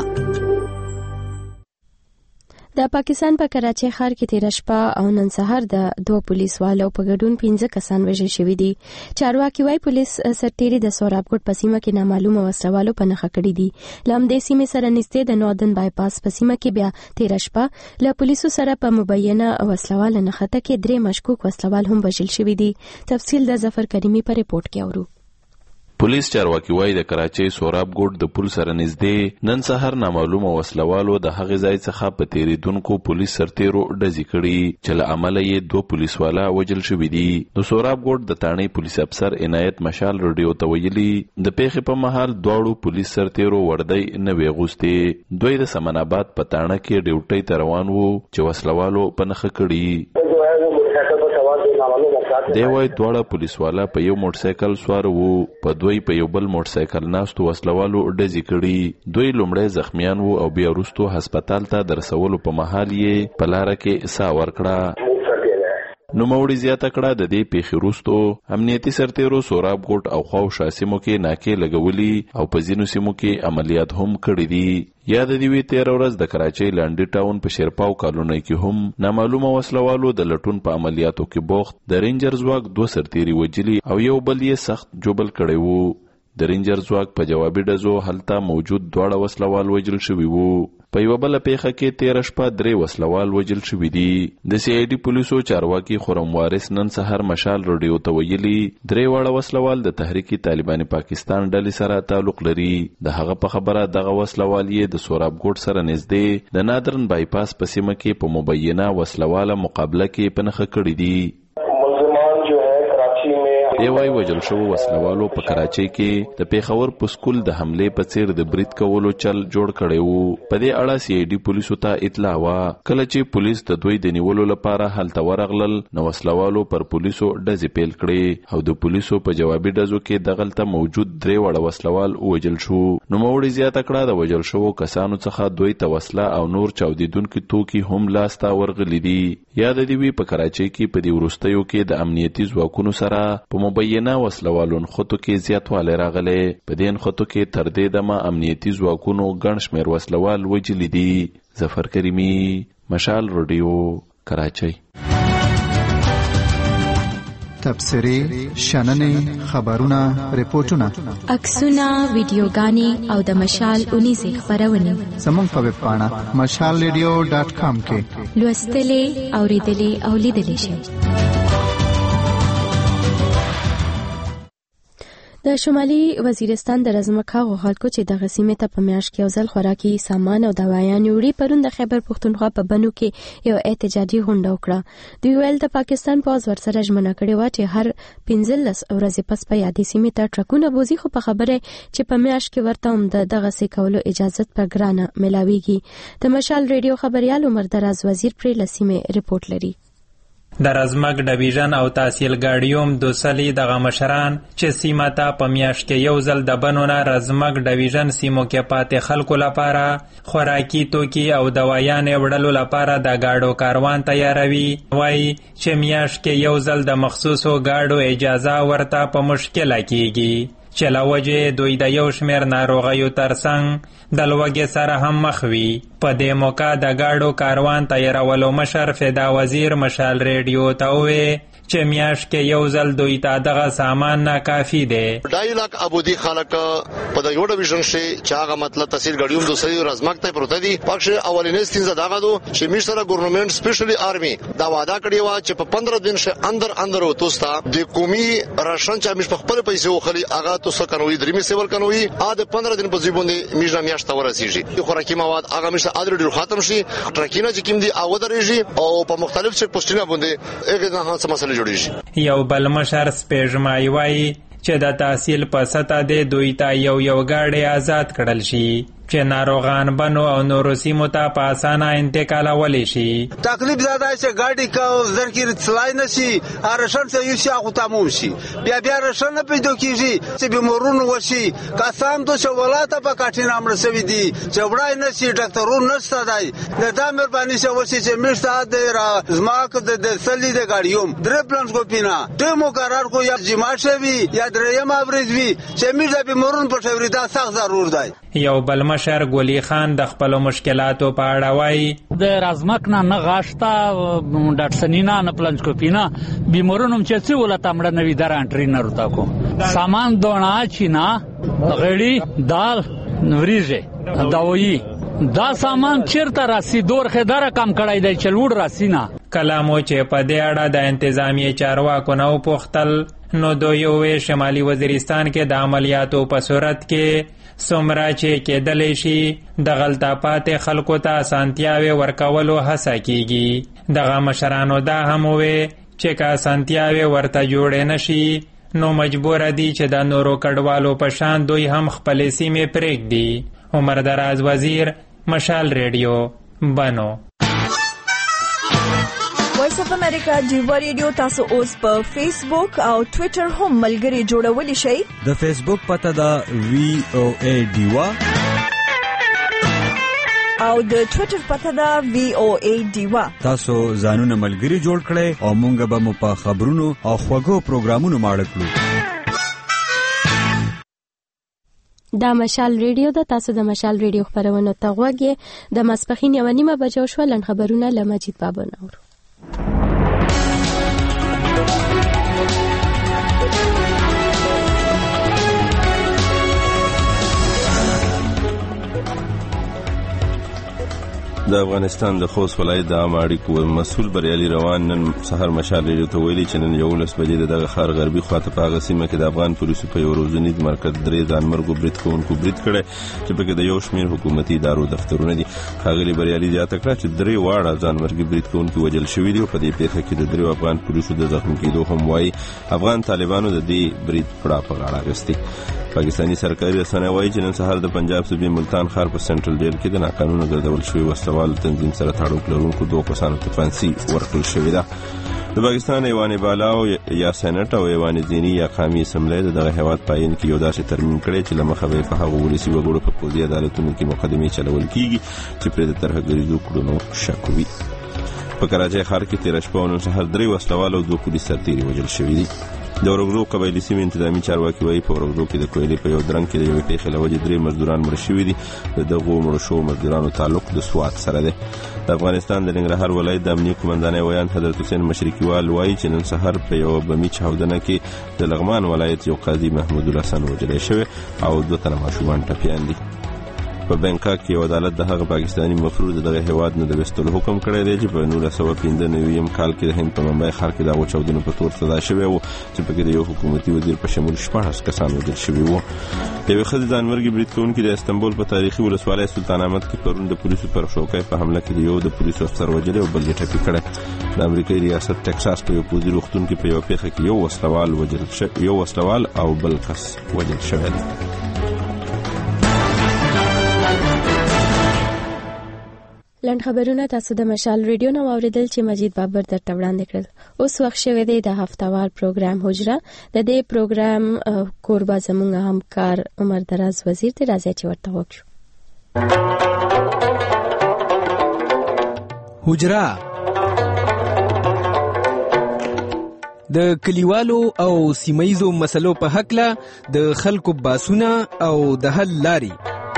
د پاکستان په کراچۍ ښار کې تیر شپه او نن سهار د دوه پولیسوالو په ګډون پنځه کسان وژل شوي دي. چارواکي وايي پولیس سرتیري د سورابګوټ په سیمه کې نامعلومه وسلوالو په نښه کړي دي. له همدې سیمې سره نږدې د نوردن بایپاس په سیمه کې بیا تیر شپه له پولیسو سره په مبینه وسلوال نښته کې درې مشکوک وسلوال هم وژل شوي دي. تفصیل د ظفر کریمي په ریپورت کې اورو. پولیس چارواکي وایي د کراچۍ سوراب ګوټ د پل سره نږدې نن سهار نامعلومه وسلوالو د هغې ځای څخه په تېرېدونکو پولیس سرتیرو ډزې کړي چې له امله یې دوه پولیسواله وژل شوي دي. د سوراب ګوټ د تاڼۍ پولیس افسر عنایت مشال رډیو ته ویلي د پیښې په مهال دواړو پولیس سرتیرو وردی نه وې اغوستې. دوی د سمن آباد په تاڼه کې ډیوټۍ ته روان وو چې وسلوالو په نښه کړي. دی وایي دواړه پولیسواله په یو موټر سایکل سوار وو. په دوی په یو بل موټر سایکل ناستو وسلوالو ډزې کړي. دوی لومړی زخمیان وو او بیا وروستو هسپتال ته د رسولو په مهال یې په لاره کې ساه ورکړه. نو موري زیاته کړه د دې پیښې وروسته امنیتي سرتیرو سوراب ګوټ او خواوشا سیمو کې ناکې لګولي او په ځینو سیمو کې عملیات هم کړي دي. یاد دی وی تیر ورځ د کراچۍ لانډي ټاون په شیرپاو کالونی کې هم نامعلومه وسلوالو د لټون په عملیاتو کې بوخت د رینجر ځواک دوه سرتیري وجلي او یو بل یې سخت جوبل کړی وو. د رینجر ځواک په جوابي ډزو هلته موجود دواړه وسلوال وجل شوي وو. په یوه بله پیښه کې تېره شپه درې وسلوال وجل شوي دي. د سی آی ډي پولیسو چارواکي خرم وارث نن سهار مشال رادیو ته ویلي درې واړه وسلوال د تحریک طالبان پاکستان ډلې سره تعلق لري. د هغه په خبره دغه وسلوال یې د سوراب ګوټ سره نږدې د نادرن بایپاس په سیمه کې په مبینه وسلواله مقابله کې په نښه کړي دي. ایوای وجل شو وسلوالو په کراچۍ کې د پیښور په سکول د حمله په څیر د برید کولو چل جوړ کړی وو. په دې اړه سی آی ډي پولیسو ته اطلاع وا. کله چې پولیس د دوی د نیولو لپاره هلته ورغلل نو وسلوالو پر پولیسو ډزې پیل کړې او د پولیسو په جوابي ډزو کې دغلته موجود درې وړه وسلوال وجل شو. نو موري زیاته کړه د وجل شو کسانو څخه دوی ته وسله او نور چاودیدونکي توکي هم لاسته ورغلي دي. یاد دی وی په کراچۍ کې په دې وروستیو کې د امنیتي ځواکونو سره په مبینه وسلوالو نښتو کې زیاتوالی راغلی. په دې نښتو کې تر دې دمه امنیتي ځواکونو ګڼ شمېر وسلوال وجلي دي. ظفر کریمي، مشال رادیو، کراچۍ. تبصرې، شننې، خبرونه، ریپورتونه، عکسونه، ویډیوګانې او د مشال اونیزې خپرونې زموږ په ویب پاڼه مشال ریډیو ډاټ کام کې لوستلې، اورېدلې او لیدلې شئ. د شمالي وزیرستان د رزمکاغو خلکو چې د غسیمه ته په میاشت کې ځل خوراکي سامان او دوايان وړي پرون د خیبر پختونخوا په بنو کې یو احتجاجي غونډه وکړه. دوی ویل د پاکستان پوز ورسره ژمنه کړې و چې هر پنځلس ورځې پس په یادې سیمې ته ټرکونه بوزي، خو په خبره چې په میاشت کې ورته هم د دغه څه کولو اجازه په ګرانه ملاويږي. د مشال ریډیو خبريال عمر دراز وزیر پرې لسیمه ریپورت لري. د رزمک ډیویژن او تحصیل ګاډیوم دوسلی دغه مشران چې سیمه ته په میاشت کې یو ځل د بنونه رزمک ډیویژن سیمو کې پاتې خلکو لپاره خوراکي توکي او دوايانې وړلو لپاره د گاډو کاروان تیاروي. وایي چې میاشت کې یو ځل د مخصوصو گاډو اجازه ورته په مشکله کیږي چې له وجې دوی د یو شمېر ناروغیو ترڅنګ د لوږې سره هم مخ وي. په دې موقع د گاډو کاروان تیارولو مشر فدا وزیر مشال ریډیو ته وویل چې میاشت کې یو ځل دوی ته دغه سامان ناکافي دی. ډای لاک ابودي خلک په د یو ډیویژن شي چې هغه مطلب تحصیل ګاډیوم دوسری رزمک ته پروت دي. پښه اولینې ستینځه دغه دو چې مشره ګورنمنت سپیشلی آرمي دا وعده کړی و چې په پندرہ دن شه اندر اندر وتوستا د قومي راشن چې مش په خپل پیسې وخلي هغه تو سکنوي درې سیول کنوي ا د پندرہ دن په ځبوندې میژه میاشت ورسیږي. خوراکي مواد هغه مش ادر ډیر ختم شي، ټرکینه چې کوم دي او درېږي او په مختلف چک پوسټونه باندې هغه نه څه مسله جوړیږي. یو بل مشر سپېژمای وایي چې د تحصیل په سطح د دوی ته یو یو گاډي آزاد کړل شي چې ناروغان بنو او نورو سیمو ته په اسانه انتقالولی شي. تکلیف زیاده چې گاډي کا زرکیر تلای نشي، ارشن ته یو شي هغه تموم شي، بیا بیا رشن نه پیدا کیږي چې بیمارونو وشي. کسان ته شولاته په کاټین امر سوي دي چې وړای نشي، ډاکټرونو نشته دی. د دا مهرباني شي وشي چې مشته د زماک د سلی د گاډیوم درې پلانس کو پینا ته مقرر کو یا جما شوی یا دریم ابرز وی چې مشته بیمارونو په شوريدا سخت ضرور دی. یو بل مشر ګولي خان د خپل مشکلاتو په اړه وایي د رازمک نه نه غاشتا ډاکټر سنینا نه پلانچکوپینا بیمارونو چې څه ولته مړ نوی دران ټرینر تا کو سامان دونه چینا غړي دال وریجه داوی دا سامان چیرته راسي دور خدای کم کړای دی چلوړ راسینا. کلامو چې په دې اړه د انتظامی چارواکو نو پوښتل نو دوی وې شمالي وزیرستان کې د عملیاتو په صورت کې څومره چې کېدلی شي د غلطه پاتې خلکو ته اسانتیاوې ورکولو هڅه کیږي. دغه مشرانو دا هم وویل چې که اسانتیاوې ورته جوړې نشي نو مجبور دي چې د نورو کډوالو په شان دوی هم خپلې سیمې پرېږدي. عمر دراز وزیر، مشال ریډیو، بنو. وایس اف امریکا جیوا ریډیو تاسو اوس په فیسبوک او ټوئیټر هم ملګري جوړولی شئ. د فیسبوک پته دا وی او ای ډیوا او د ټوئیټر پته ده وی او ای ډیوا. تاسو ځانونه ملګری جوړ کړئ او مونږ به مو په خبرونو او خوږو پروګرامونو ماړه کړو. دا مشال ریډیو ده. تاسو د مشال ریډیو خبرونه ته غوږ یې. د ماسپښین یوه نیمه بجه شوه. لنډ خبرونه له مجید بابا نورو. د افغانستان د خوست ولایت د عامه اړیکو مسؤل بریالي روان نن سهار مشال ریډیو ته ویلي چې نن یولس بجې د دغه ښار غربي خواته په هغه سیمه کې د افغان پولیسو په یو روزنیز مرکز درې ځانمرګو برید کوونکو برید کړی چې پکې د یو شمېر حکومتي ادارو دفترونه دي. ښاغلي بریالي زیاته کړه چې درې واړه ځانمرګي برید کوونکي وژل شوي دي او په دې پیښه کې د دریو افغان پولیسو د زخمي کېدو هم وایي. افغان طالبانو د دې برید پړه په غاړه اخیستې. پاکستاني سرکاري رسنۍ وایي چې نن سهار د پنجاب صوبې ملتان ښار په سنټرل جیل کې د ناقانونه ګرځول شوي وسلوالو تنظیم سره تعلق لرونکو دوه کسانو ته فانسي ورکړل شوې ده. د پاکستان ایوان بالا او یا سېنات او ایوان ځینی یا قومي اسمبلی دغه هیواد پاین کې یو داسې ترمیم کړی چې لمخه به په هغه ولسی وګړو په پوزي عدالتونو کې مقدمې چلول کیږي چې پر د ترهګریزو کړنو شک وي. په کراچۍ ښار کې تیر شپه نن سهار درې وسلوال او دوه پولیس سرتیري وژل شوي دي. د ورغلو قبایلي سیمې انتظامی چارواکي وایي په ورغلو کې د کویلې په یو درنګ کې د یوې پیښې له وجې درې مزدوران مړه شوي دي. د دغو مړو شوو مزدورانو تعلق د سوات سره دی. د افغانستان د ننګرهار ولایت د امنیه قومندانۍ ویان حضرت حسین مشرقیوال وایي چې نن سهار په یوه بمي چاودنه کې د لغمان ولایت یو قاضي محمود الحسن وژلی شوی او دوه تنه ماشومان ټپیان دي. په بنکاک کې یو عدالت د هغه پاکستاني مفروض دغه هیواد نه د وستلو حکم کړی دی چې په نولس سوه پنځه نوي کال کې د هند په ممبئی ښار کې د هغو چاودنو په تور سزا شوی و چې پکې د یو حکومتي وزیر په شمول شپاړس کسان وژل شوي وو. د یوې ښځې ځانمرګي برید کوونکي د استنبول په تاریخي ولسوالۍ سلطان احمد کې پرون د پولیسو پر شوکۍ په حمله کې د یو د پولیسو افسر وژلی او بل یې ټپي کړی. د امریکایي ریاست ټکساس په یو پوځي روغتون کې په یوه پیښه کې یو وسلوال وژل یو وسلوال او بل کس وژل شوی دی. لنډ خبرونه تاسو د مشال ریډیو نو اوریدل چې مجید بابر درته وړاندې کړل. اوس وخت شوی دی د هفتهوار پروګرام حجره. د دې پروګرام کوربه زموږ همکار عمر دراز وزیر دی. راځي چې ورته وکړو. حجره د کلیوالو او سیمایزو مسلو په حقله د خلکو باسونه او د حل لاري.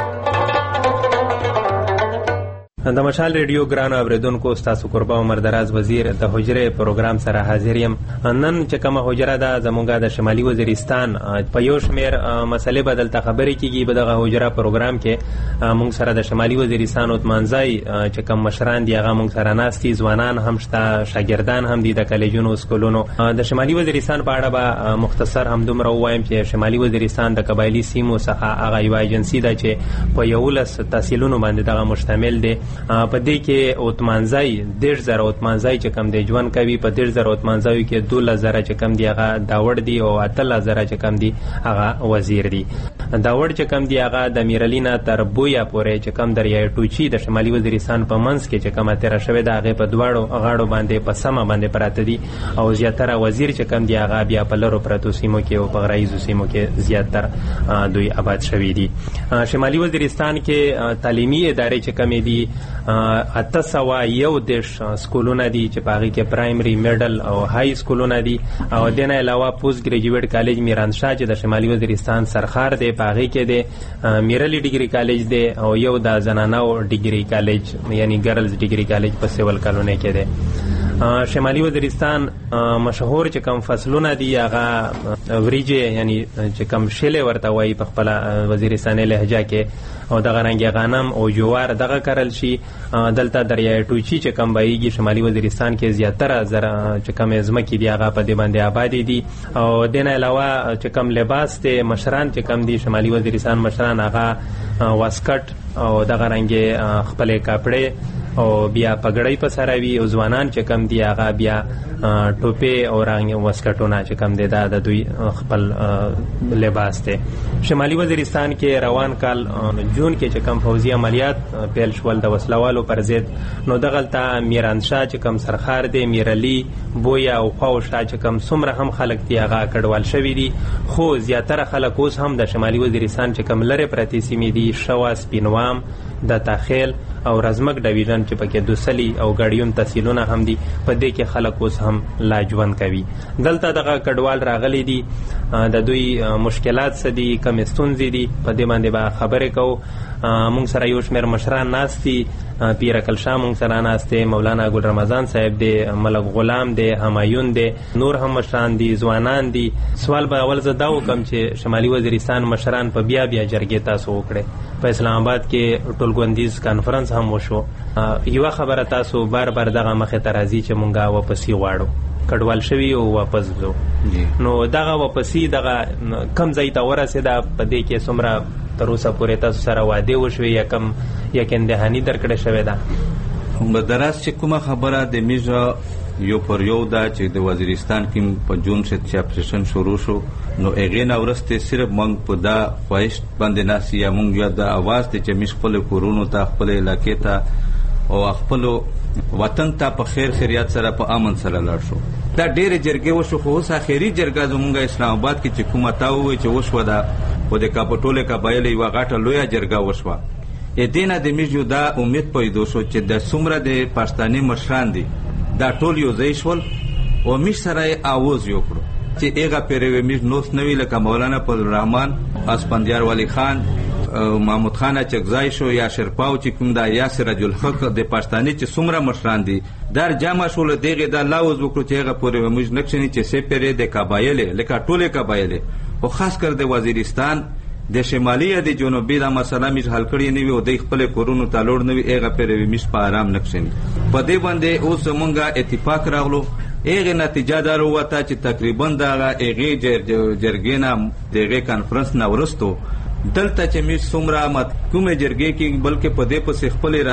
د مشال ریډیو ګرانو اوریدونکو تاسو قربا عمر دراز وزیر د حجره پروګرام سره حاضر یم. نن چې کومه حجره ده زموږ د شمالي وزیرستان په یو شمیر مسلې بدل ته خبرې کیږي. په دغه حجره پروګرام کې موږ سره د شمالي وزیرستان عثمانزای چې کوم مشران دي هغه موږ سره ناستي، ځوانان هم شته، شاګردان هم دي د کالجونو سکولونو. د شمالي وزیرستان په اړه به مختصر هم دومره ووایم چې شمالي وزیرستان د قبایلي سیمو څخه هغه یوه ایجنسي ده چې په یولس تحصیلونو باندې دغه مشتمل دی. په دې کې اوتمانځای دېرش زره اوتمانځای چې کم دی ژوند کوي. په دېرش زره اوتمانځایو کې دولس زره چې کم دی هغه داوړ دی او اتلس زره چې کم دی هغه وزیر دی. داوړ چې کم دی هغه د میرلینا تر بویا پورې چې کم دریای ټوچي د شمالي وزیرستان په منځ کې چې کومه تېره شوې ده هغې په دواړو غاړو باندې په سمه باندې پراته دي او زیاتره وزیر چې کم دی هغه بیا په لرو پرتو سیمو کې او په غرایزو سیمو کې زیاتر دوی آباد شوي دي. شمالي وزیرستان کې تعلیمي ادارې چې کمې دي اته سوه یو دېرش سکولونه دي چې په هغې کې پرایمري، میډل او های سکولونه دي او د نه علاوه پوسټ ګریجویټ کالج میرانشاه چې د شمالي وزیرستان سرخار دی په هغې کې دی میرلی ډیګري کالج دی او یو د زنانو ډیګري کالج یعنی ګرلز ډیګري کالج په سیول کالونۍ کې دی. شمالي وزیرستان مشهور چې کم فصلونه دي هغه وریجې یعنی چې کم شیلې ورته وایي په خپله وزیرستاني لهجه کې او دغه رنګې غنم او جوار دغه کرل شي. دلته دریای ټوچي چې کم بهیږي شمالي وزیرستان کې زیاتره زره چې کم ځمکې دي هغه په دې باندې آبادې دي او د نه علاوه چې کم لباس دی مشران چې کم دي شمالي وزیرستان مشران هغه واسکټ او دغه رنګې خپلې کاپړې او بیا پګړۍ په سره وي او ځوانان چې کم دي هغه بیا ټوپې او رنګ واسکټونه چې کم دی دا د دوی خپل لباس دی. شمالي وزیرستان کې روان کال جون کې چې کم فوزي عملیات پیل شول د وسلوالو پر ضد نو دغلته میرانشاه چې کم سرخار دی، میرلی، بویا او خواوشا چې کم څومره هم خلک دي هغه کډوال شوي دي خو زیاتره خلک اوس هم د شمالي وزیرستان چې کم لرې پرتې سیمې دي شوا، سپینوام، د تاخیل او رزمک ډویژن چې پکې دوسلی او ګاډیوم تحصیلونه هم دي، په دې کې خلک اوس هم لاجوند کوي. دلته دغه کډوال راغلي دي، د دوی مشکلات څه دي، کومې ستونزې دي، په دې باندې به خبرې کوو. مونږ سره یو شمېر مشران ناست دي، پیر اکل شاه مونږ سره ناست دی، مولانا ګل رمضان صاحب دی، ملک غلام دی، همایون دی، نور هم مشران دي، ځوانان دي. سوال به اول زه دا وکړم چې شمالي وزیرستان مشران په بیا بیا جرګې تاسو وکړې، په اسلام آباد کې ټولګوندیز کانفرنس هم وشو. یوه خبره تاسو بار بار دغه مخې ته راځي چې مونږه واپسي غواړو، کډوال شوي او واپس ځو. نو دغه واپسي دغه کم ځای ته ورسېده، په دې کې څومره تر اوسه پورې تاسو سره وعدې وشوې یا کم یا کندهاني درکړې شوې ده؟ بدراس چې کومه خبره د میژه یو پر یو ده چې د وزیرستان کې په جون سے چې اپریشن شروع شو، نو هغې نه وروسته صرف موږ په دا خواهش باندې ناست یا موږ یا دا اواز دی چې موږ خپلو کورونو ته، خپلې علاقې ته او خپلو وطن ته په خیر خیریات سره په امن سره لاړ شو. دا ډېرې جرګې وشو، خو اوس اخري جرګه زموږ اسلام آباد کې چې کومه تا ووایي چې وشوه ده، خو د کاپټولې قبایل یوه غټه لویه جرګه وشوه. دې نه د موږ یو دا امید پیدا شو چې د څومره د پښتانه مشران دي دا ټول یو ځای شول او موږ سره یې آواز یو کړو چې هغه پرې موږ نوس نه وي، لکه مولانا فضلالرحمن، اسفندیار ولی خان، محمود خان چکزای شو، یا شرپاو چې کوم دا، یا سراج الحق، د پښتانه چې څومره مشران دي در جمع شول. دغه دا لاوز وکړو چې هغه پورې موږ نکشنی چې سه پرې د قبایل لکه ټوله قبایل او خاص کر د وزیرستان د شمالي یا د جنوبي دا مسله موږ حل کړی نه وي او د خپل کورونو ته لوړ نه وي، هغه پرې موږ په آرام نکشنی. په دې باندې اوس موږ اتفاق راغلو. هغه نتیجه دار وته چې تقریبا دا هغه جرګې نه دغه کانفرنس نه ورستو دلته چې موږ څومره کومه جرګې کې بلکې په دې پسې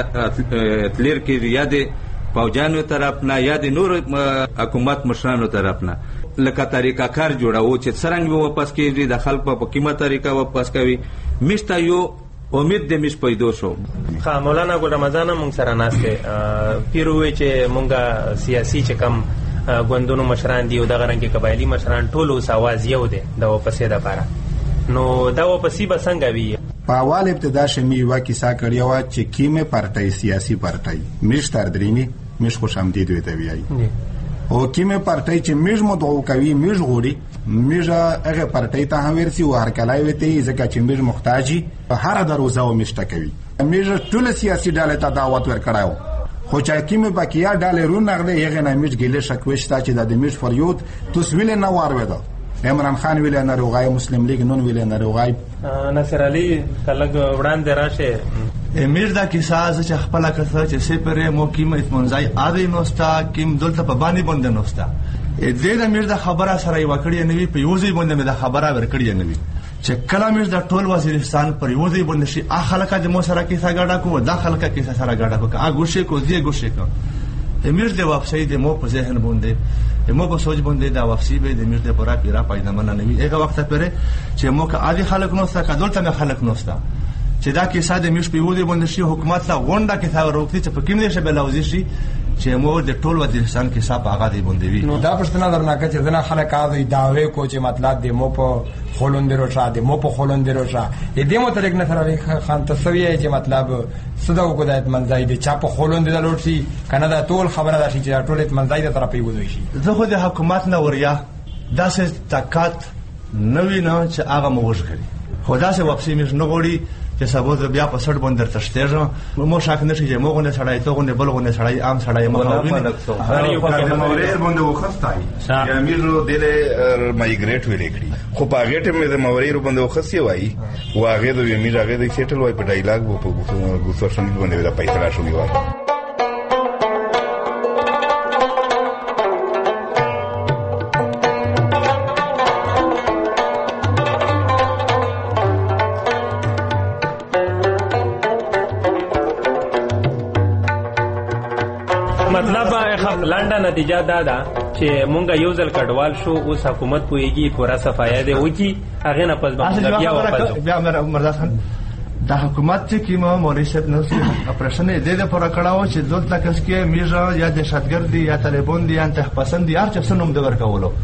خپل اتلیر کې یا د فوجانو طرف نه یا د نور حکومت مشرانو طرف نه لکه طریقه کار جوړاو چې څرنګه به واپس کېږي، د خلک په کومه طریقه واپس کوي. موږ ته یو امید د موږ پیدا شو. ښه، مولانا ګل رمضان مونږ سره ناست دی. پیر ووایي چې مونږه سیاسي چې کم ګوندونو مشران دي او دغه رنګې قبایلي مشران ټول اوس اواز یو دی د واپسۍ دپاره، نو دا واپسي به څنګه وي؟ په اول ابتدا شمی یوه کیسه کړې وه چې کیمې پارټۍ سیاسي پارټۍ موږ تردرینې موږ خوش آمدید ورته وایي، او کیمې پارټۍ چې موږ مدعو کوي موږ غواړي موږ هغه پارټۍ ته هم ورسي او هرکلی ورته ځکه چې موږ محتاج یو هره دروازه او موږ ته کوي. موږ ټوله سیاسي ډلې ته دعوت ورکړی و، خو چې کیمې بقیه ډلې رونغلې هغې نه موږ ګیلې شکوې شته چې دا د موږ فریاد توس ویلې نه واورېده. عمران خان ویلې ناروغای، مسلم لیگ نون ویلې ناروغای، ناصر علي کلګ وړاندې راشه. امیر دا کیسه چې خپل کړه چې سپره مو کیم اتمنځای اده نوستا کیم دلته په باندې باندې نوستا. دې د امیر دا خبره سره یو کړی نه وی، په یوځي باندې مې دا خبره ورکړی نه وی چې کله امیر دا ټول وزیرستان پر یوځي باندې شي اخلکه د مو سره کیسه غاډه کو، دا خلکه کیسه سره غاډه کو، ا ګوشه کو دی ګوشه کو. امیر د واپسۍ د مو په ذهن باندې مو په سوچ باندې دا واپسی به د امیر د پورا پیرا پیدا منه نه وی. هغه وخت پرې چې مو که عادي خلک نوستا کډول ته خلک نوستا چې دا کیسه د امیر په یوځي باندې شي حکومت لا غونډه کې تا وروکتي چې په کوم نشه بلاوزي شي چې مو د ټول وزیرستان کې صاحب هغه دی باندې وی. نو دا پښتنه درناکه چې دنا خلک اده داوی کو چې مطلب د مو په خولندرو شاه د مو په خولندرو شاه دې مو ترګ نه سره خان تسویه چې مطلب صدا وګدایت منځای دي چا په خولند د لوټ شي کنه دا ټول خبره ده چې ټول منځای د طرفې وځي شي. زه خو د حکومت نه وریا داسې طاقت نوی نه چې هغه مو وژغري، خو داسې واپسی مې نه غوړي چې سبا د بیا په سړ باندې تشتېږم مو شاک نشي چې مو غونه سړای ته غونه بل غونه سړای عام سړای مو هر یو په موریر باندې وخستای یا میرو دله مایګریټ ویلې کړی، خو په هغه ټیم د موریر باندې وخسي وای او هغه د امیر هغه د سیټل وای په ډایلاګ وو په ګوسو شنګ باندې د پیسې راشوي وای. لنډه نتیجه دا ده چې مونږ یو ځل کډوال شو، اوس حکومت پوهیږي پورا صفایه دی وکي هغه نه پس به بیا واپس بیا مرزا خان دا حکومت چې کیمه مورشت نو سي اپریشن دې د پر کړهو چې دلته کس کې میژه یا دهشتګرد یا طالبان دي یا انتخاب پسند دي هر څه نوم د ورکولو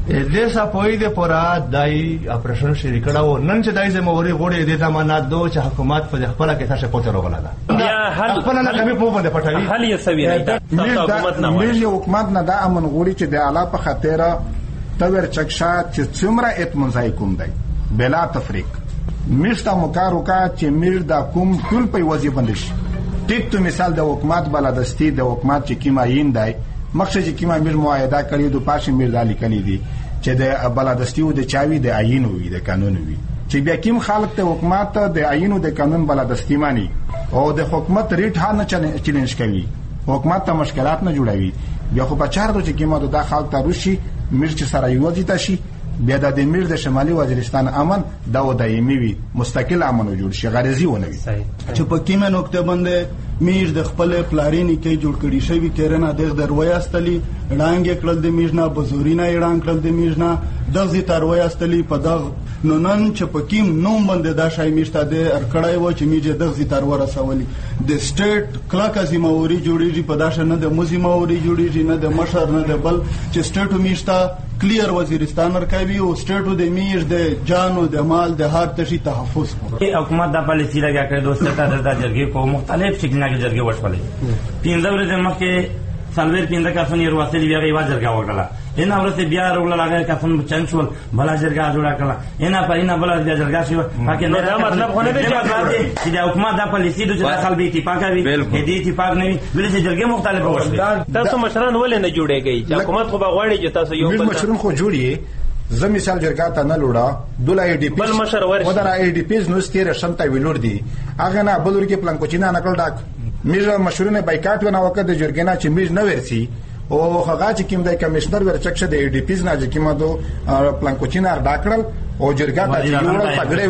دې صفوي د پورا دای اپریشن شری کړهو نن چې دای زموري غوړې د تمانات دو چې حکومت په خپل کې تاسو پته راغله ده بیا حل خپل نه کمی په باندې پټوي حل یې سوي نه ده حکومت نه وایي ملي حکومت نه دا امن غوړي چې د اعلی په خاطر تور چکشا چې څومره اطمینان ځای کوم دی بلا تفریق مشتا مکارو کا چې میر دا کوم ټول په وظیفه بندش ټیک تو مثال د حکومت بلادستی د حکومت چې کیما یین دی مقصد چې کیما میر معاهده کړی د پاش میر دالی کړی دی چې د بلادستی او د چاوي د عین وي د قانون وي چې بیا کیم خلک ته حکومت د عین او د قانون بلادستی مانی او د حکومت ریټ ها نه چیلنج کوي حکومت ته مشکلات نه جوړوي بیا خو په چار دو چې کیما د خلک ته روشي میر چې سره یو ځی شي بیا د میر د شمالي وزیرستان امن دا و دایمي وي مستقل امن جوړ شي غرضی ونه وي چې په کیمه نقطه باندې میر د خپل پلارینی کې جوړ کړی شوی کېرنه د دروي استلی ډانګ کړل د میژنا بزورینا ډانګ کړل د میژنا دغه تروي استلی په دغه نو نن چې په کیم نوم باندې دا شای میشته د ارکړای و چې میجه دغه تر ورسولي د سټیټ کلاک ازموري جوړیږي په داشه نه د مزموري جوړیږي نه د مشر نه د بل چې سټیټو میشته کلیر وزیرستان ورکوي او سټیټو د میژ د جانو د مال د هر تشي تحفظ کوي حکومت د پالیسی لګا کړی دوسته ته د جرګې په مختلف شکلونه کې جرګې وشولې پینځه ورځې مخکې سالویر پینځه کسان یې ورسېدي بیا یې جرګه وکړه اینا ورته بیا وروړه لاګه کسان چنچول بلا جرګه جوړه کړه اینا په اینا بلا جرګه شو پکې نه دا مطلب خو نه دی چې د حکومت د پالیسی د داخل به اتفاق وي دې اتفاق نه وي بل چې جرګې مختلفه وشوي تاسو مشران ولې نه جوړیږي چې حکومت خو بغواړي چې تاسو یو بل مشران خو جوړي زه مثال جرګه ته نه لوړه دوله ای ډی پی بل مشر ورشي ودر ای ډی پی نو ستیر شنتا ویلور دي هغه نه بل ورکی پلان کوچینا نکل ډاک میژه مشرونه بایکاټ ونه وکړه د جرګې نه چې میژ نه ورسي او هغه چې کوم د کمشنر ورچکشه د ای ډی پی نه چې کومه دو پلان کوچینا ډاکړل او جرګه ته جوړل پګړې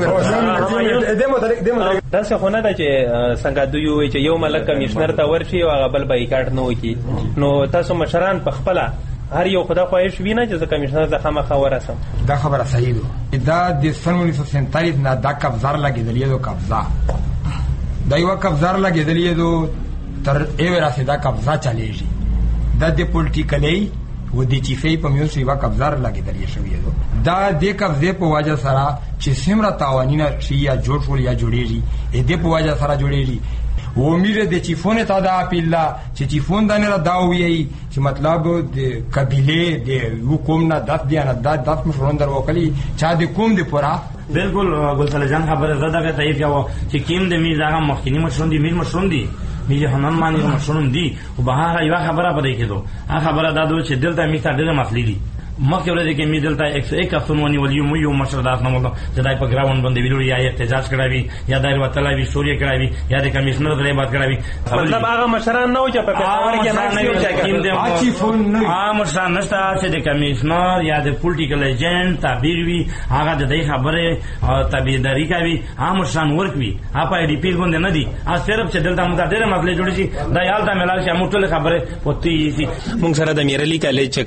ورته دمو دمو تاسو خو نه دا چې څنګه دوی وي چې یو ملک کمشنر ته ورشي او هغه بل بایکاټ نه وکي نو تاسو مشران په خپل هر یو خدا خواهش وینه چې کمشنر ته خامخا ورسم دا خبره صحیح ده دا د سن انیس سو سینتالیس نه دا قبضار لګیدلې دو قبضه دا یو قبضار لګیدلې دو تر ایورا سي دا قبضه چلیږي دا د پولیټیکلی و د چیفې په میو سی وا قبضار لګیدلې شوې دو دا د قبضه په وجه سره چې سیمرا تاوانینه شي یا جوړ شول یا جوړیږي ا دې په وجه سره جوړیږي و میره د چیفونه تا دا اپیلا چې چیفون دنه را دا وی چې مطلب د قبيله د حکومت نه دات دی نه دات دات مشرون در وکړي چا د کوم دی پورا بالکل ګل جان خبره زده که تایید یو چې کیم د میز هغه مخکینی مشرون دی میز مشرون دی میجه هنن مانی مشرون دی او به هغه یو خبره پدې کېدو هغه خبره دا دوی چې دلته میسته ډېر مسلې دي مخکې ورته کې میدلته یک سو یک افسونونی ولیو مو یو مشردات نه مو چې دای په ګراوند باندې ویلو یا احتجاج کړاوي یا دای وتلای شوري کړاوي یا د کمشنر درې بات کړاوي مطلب هغه مشران نه و چې په پیښور کې نه یو چې کیم دي اچیفون ها مشران نشته چې د کمشنر یا د پولیټیکل ایجنټ تعبیر وی هغه د دې خبره تابعداري کوي ها مشران ورکوي ها په ډی پی باندې نه دي ا صرف چې دلته موږ ډېر مسلې جوړې شي دا یالته ملال چې موږ ټول خبره پوتې سي موږ سره د میرلی کالج چې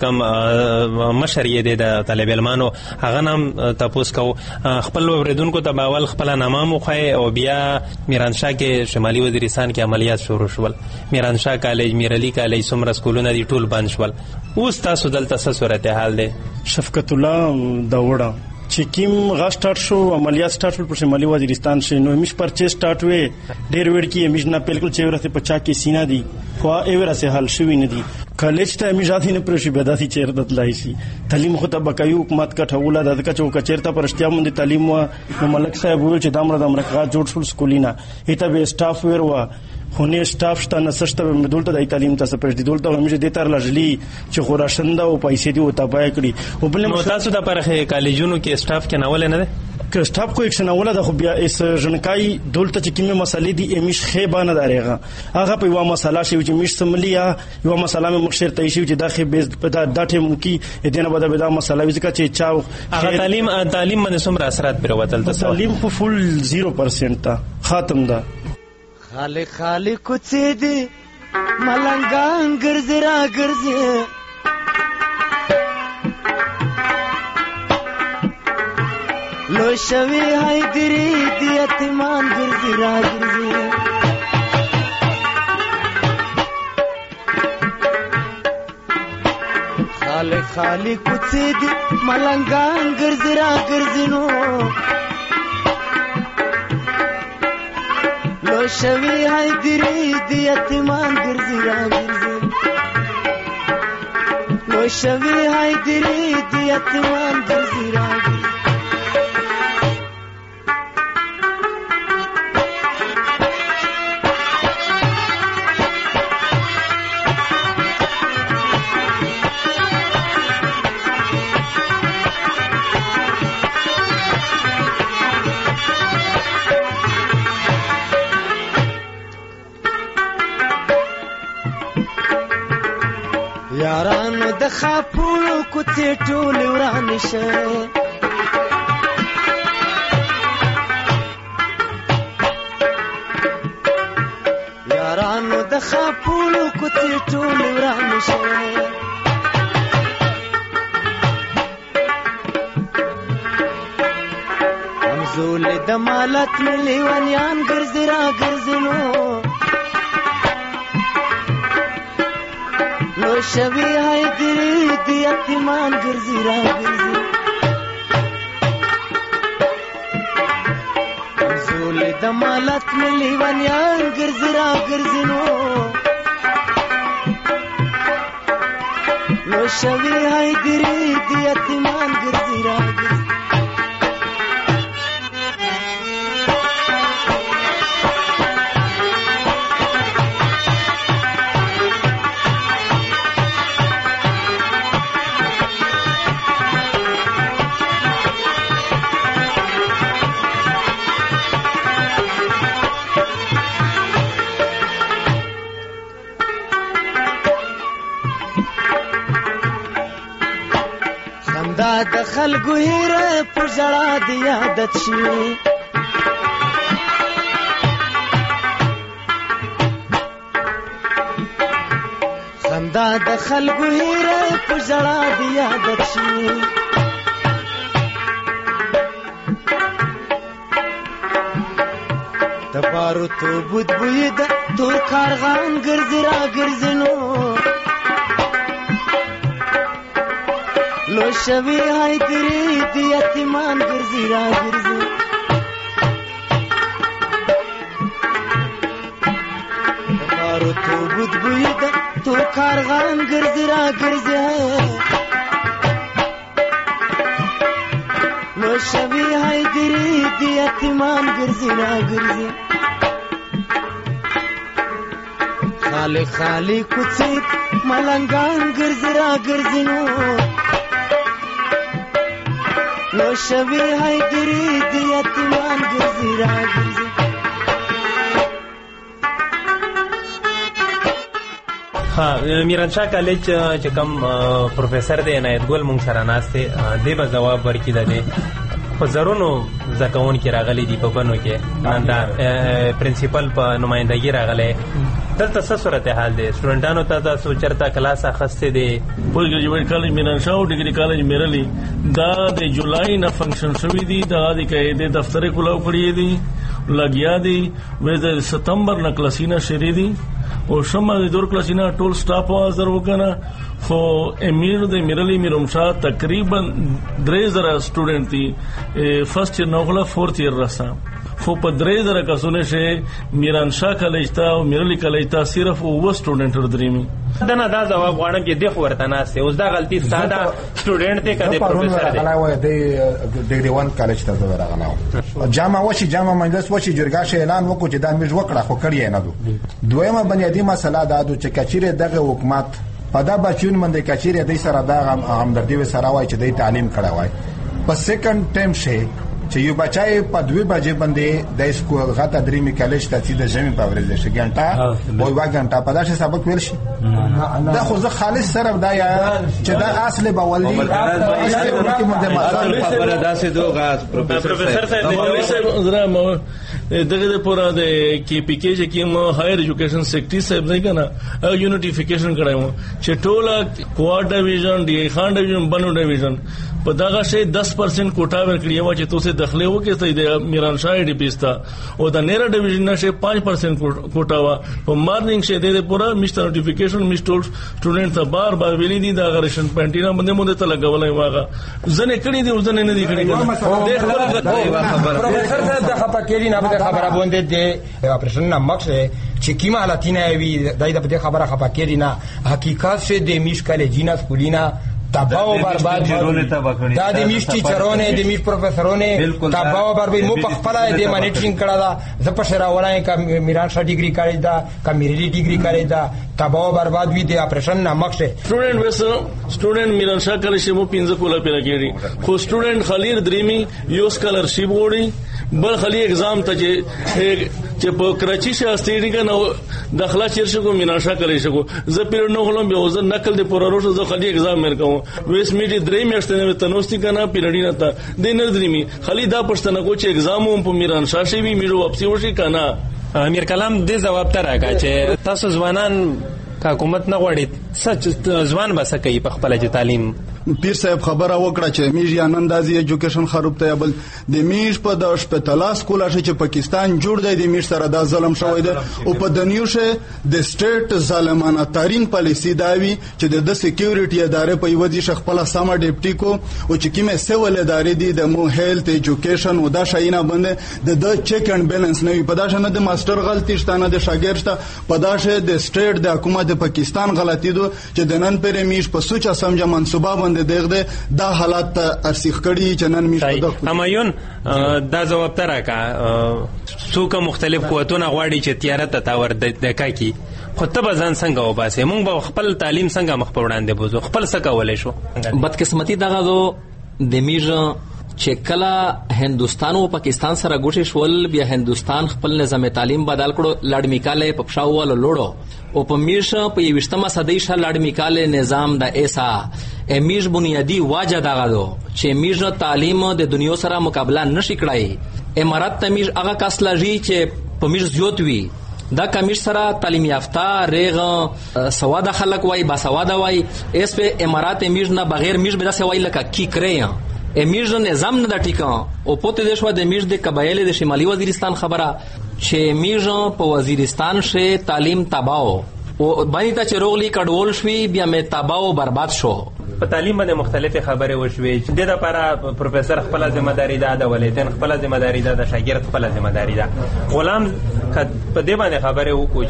کوم مشر یې د طالب علمانو هغه نام تاسو کو خپل وردونکو ته باول خپل نامه مخه او بیا میرانشاه کې شمالي وزیرستان کې عملیات شروع شول میرانشاه کالج میرلی کالج سمره سکولونه دي ټول بند شول اوس تاسو دلته څه صورتحال ده شفقت الله داوړه چې کیم غا سٹارټ شو عملیات سٹارټ شول پر شمالي وزیرستان شي نو مش پرچې سٹارټ وې ډېر وړ کې مش نه بالکل چې ورته پچا کې سینا دي خو ایوره سه حل شوی نه دي کالج ته مش ځاتې نه پرشي بداسي چیر دتلای شي تعلیم خو ته بکایو حکومت کا ټوله د کچو کچیرته پرشتیا مونږ تعلیم نو ملک صاحب ویل چې دامره د امریکا جوړ شول سکولینا ایته به سټاف ویر وا خونه سټاف شته نسشته به دولت د تعلیم ته سپېږ دي دولت همیشه د تر لجلی چې خوراشنده او پیسې دی او تبای کړي او بل نو تاسو د پرخه کالجونو کې سټاف کې ناول نه ده که سټاف کو اکشن اوله د خو بیا اس جنکای دولت چې کومه مسلې دي امیش خېبانه دارېغه هغه په یو مسله شي چې مش سملیا یو مسله مې مخشر ته شي چې داخې بیس په دا ټیم کې دینه بده بده مسله وځکه چې چاو هغه تعلیم تعلیم باندې څومره اثرات پر وتل تاسو تعلیم په فل زیرو پرسنټ تا ختم ده خالق خالق کوڅې دي ملنګان ګرځي را ګرځي لو شوی هاي ګری دی اتمان ګرځي را ګرځي خالق خالی کوڅې دي ملنګان ګرځي را ګرځي نو لو شوي حیدرې د یتیمان ګرځي را ګرځي لو شوي حیدرې د یتیمان ګرځي را ګرځي یارانو د خاپوړو کوڅې ټولې ورانې شوې یارانو د خاپوړو کوڅې ټولې ورانې شوې همزولې د مالت مې لیونیان ګرځي را ګرځي نو لو شوي حیدرې د یتیمان ګرځي را ګرځي زولې د مالت مې لیونیان ګرځي را ګرځي نو لو شوي حیدرې د یتیمان ګرځي را ګرځي خندا د خلکو هیره پر ژړا د عادت شي خندا د خلکو هیره پر ژړا د عادت شي د باروتو بد بوی د تور کارغان ګرځي را ګرځي نو لو شوي حیدرې د یتیمان ګرځي را ګرځي د باروتو بد بوی د تور کارغان ګرځي را ګرځي لو شوي حیدرې د یتیمان ګرځي را ګرځي خالی خالی کوڅې ملنګان ګرځي را ګرځي نو لو شوي حیدرې د یتیمان ګرځي را ګرځي ها میرانشاه کالج چې کوم پروفیسور دی عنایت ګل مونږ سره ناست دی دی به ځواب ورکړي د دې په زرونو زده کوونکي راغلي دي په بنو کې نن دا پرنسپل په نمایندګي راغلی دلته څه صورتحال دی سټوډنټانو ته تاسو چېرته کلاس اخیستی دی پوسټ ګریجویټ کالج میرانشاه او ډګري کالج میرلي دا د جولای نه فنکشن شوي دي دا د قاعدې دفترې کولاو کړي دي لګیا دي وې د ستمبر نه کلاسینه شری دي او شمه د دور کلاسینه ټول سټاف حاضر وکنه خو امیر د میرلی میرمشا تقریبا درې زره سټوډنټ دي فرست ایئر نو غلا فورث ایئر راسا خو په درې زره کسونه شه میرانشاه کالج ته او میرلی کالج ته صرف و سټوډنټ درېمي دنه دا جواب غواړم چې د خو ورته ناشته اوس دا غلطي ساده سټوډنټ ته کده پروفیسور دی غلا وای دی ډګری وان کالج ته زه راغلاو جامع وشي جامع مجلس وشي جرګه شه اعلان وکړو چې دا میږ وکړه خو کړی نه دو دویمه بنیادی مسله دا د چې کچیره دغه حکومت په دا بچون منده کچیره د سره دا همدردی سره وای چې د تعلیم کړه وای په سیکنډ ټایم شه چې یو بچای په دوه بجې باندې د اسکول غته درېمې کالج ته چې د ژمي په ورځ شي ګنټه وای وا ګنټه په داسې سبق ویل شي دا خو زه خالص سره دا یا چې دا اصل به ولدي پروفیسور صاحب دغه د پورا د کې پی کې چې کوم هایر ایجوکیشن سیکټری صاحب نه کنه هغه یونیټیفیکیشن کړایو چې ټوله کوارټ ډیویژن دی خان ډیویژن بنو ډیویژن په دغه شی دس پرسنټ کوټا ورکړی و چې توسه داخله وکړي ته د میران شاه ډی پیستا او د نیرا ډیویژن نشه پانچ پرسنټ کوټا وا په مارنینګ شه د پورا میشته نوټیفیکیشن میشټول سټوډنټ ته بار بار ویلي دي د غریشن پینټینا باندې مونږ ته لګولای واغه ځنه کړی دی ځنه نه دی کړی پروفیسور صاحب د خپکېری نه به خبره باندې د اپریشن نه مقصد چې کیما حالتینه وی دای د په خبره خپکېری نه حقیقت شه د میش کالجینا سکولینا تباہ و برباد دا د میش ټیچرونه د میش پروفیسورونه تباہ و برباد مو په خپل د مانیټرینګ کړه دا ز په شرا ولای کا میران شاه ډیګری کالج دا کا میری ډیګری کالج دا تباہ و برباد وی د اپریشن نامک شه سټوډنټ وس سټوډنټ میران شاه کالج مو پنځه کوله پیرا کېږي خو سټوډنټ خلیر دریمی یو سکالرشپ وړي بل خلی एग्जाम ته چې چې په کراچي شه استېډی کنه داخله چیرشه کو میران شاه کالج کو ز پیر نو غلم به وزن نقل د پورا روش ز خلی एग्जाम مر کوم ویس میډي درې میاشتې تنوستي کنه پیرډی نه تا د نردريمي خلی دا پښتنه کو چې एग्जाम هم په میران شاه شي وی میرو واپسی وشي کنه امیر کلام دې جواب ته راکا چې تاسو ځوانان کا حکومت نه غوړي سچ ځوان بس کوي په خپل چې تعلیم پیر صاحب خبره وکړه چې میج یا نندازي ایجوکیشن خراب ته بل د میج په د شپټلا سکول چې پاکستان جوړ دی د میج سره دا ظلم شوی دی او په د نیوشه د سټیټ ظالمانه تارین پالیسی داوی چې د سکیورټي ادارې په یو دي شخص سم ډیپټي کو او چې کیمه سیول ادارې دي د مو هیلث ایجوکیشن او دا شاینا باندې د د چیک اند بیلانس نه په دا شنه د ماستر غلطی شته د شاګرد شته په دا شه د سټیټ د حکومت د پاکستان غلطی دو چې د نن پر میج په سوچ سمجه منسوبه دغه دا حالات ته ارسیخ کړي چې نن میشته همایون دا جواب تر کا څوک مختلف قوتونه غواړي چې تیارت ته تاور د کاکی خو ته ځان څنګه وباسه مونږ به خپل تعلیم څنګه مخ په وړاندې بوزو خپل څه کولای شو بدقسمتي دغه دو د میژ چې کله هندستان او پاکستان سره ګوښه شول بیا هندستان خپل نظام تعلیم بدل کړو لاډ میکاله په پښاوول لوړو او په میش په یوشتمه صدۍ شه لاډ میکاله نظام د ایسا امیش بنیادی واجه دغه دو چې میش تعلیم د دنیا سره مقابله نشي کړای امارات تمیش هغه کاسلاجی چې په میش زیات وی دا کمیش سره تعلیم یافته ریغ سواده خلک وای با سواده وای اس په امارات میش نه بغیر میش به داسې وای لکه کی کړی امیش نظام نه د ټیکا او پته د شو د میش د قبایل د شمالي وزیرستان خبره چې میش په وزیرستان شه تعلیم تباو او باندې ته چروغلی کډول شوی بیا مې تباو برباد شو په تعلیم باندې مختلفه خبره وشوي چې د لپاره پروفیسور خپل ځمېداري ده د ولیدین خپل ځمېداري ده د شاګرد خپل ځمېداري ده غلام په دې باندې خبره وکړو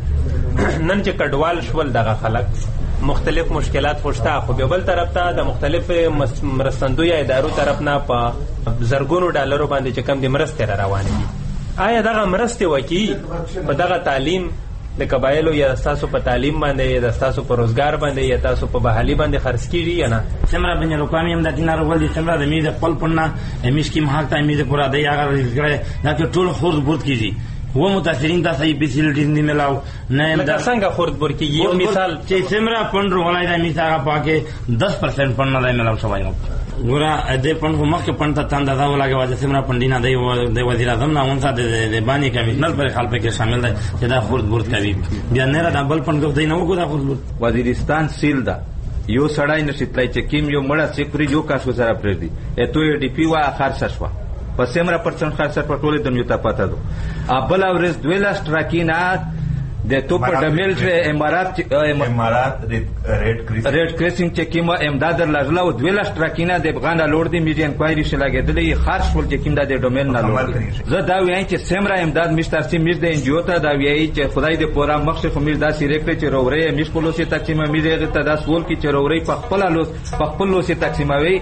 چې نن چې کډوال شول دغه خلک مختلف مشکلات خوشته خو به بل طرف ته د مختلف مرستندوی ادارو طرف نه په زرګونو ډالرو باندې چې کم د مرستې را روانې دي آیا دغه مرستې وکي په دغه تعلیم د قبایلو یا تاسو په تعلیم باندې یا تاسو په روزګار باندې یا تاسو په بحالي باندې خرڅ کیږي یا نه څنګه بنه لوکامي هم د دینار ول دي څنګه د میده خپل پړنا امیش کی محل ته میده پورا دی هغه رزګره دا ټول خورد برد کیږي و متاثرین دا صحیح فیسیلیټیز نه ملاو نه دا څنګه خورد برد کیږي یو مثال چې څنګه پندرو ولای دا میثاغه پاکه دس پرسنټ پړنا دا ملاو شوی ګورا دې پند هم کې پند ته اندازه ولاګه واځه سمرا پندینا دی د وزیر اعظم نه اونځه د بانی کمیشنر پر خلک کې شامل دی چې دا خورد برد کوي بیا نه را بل پند دی نه وګورا خورد وزیرستان سیل دا یو سړای نشیتلای چې کیم یو مړه سیکوري یو کاسو سره پر دی اته ډی پی وا خرڅ شوا په سمرا پرسنټ خرڅ پر ټول دنیا ته پاتہ دو ابل اورز دوه لاس ټراکینا د تو په ډمل چې امارات امارات ریډ کریسینګ چې کیما امداد لازله او دوه لاس ټراکینا د افغان لوړ دی میډیا انکوایری شلاګېدلې خاص ول چې کیم د ډومین نه لوړ زه دا وایم چې سمرا امداد مستر سي میز د انجیو ته دا وایي چې خدای دې پورا مخ خو میز دا سیریکټ چې روړې میز په لوسه تقسیم میز ته دا سوال کې چې روړې په خپل لوس په خپل لوسه تقسیموي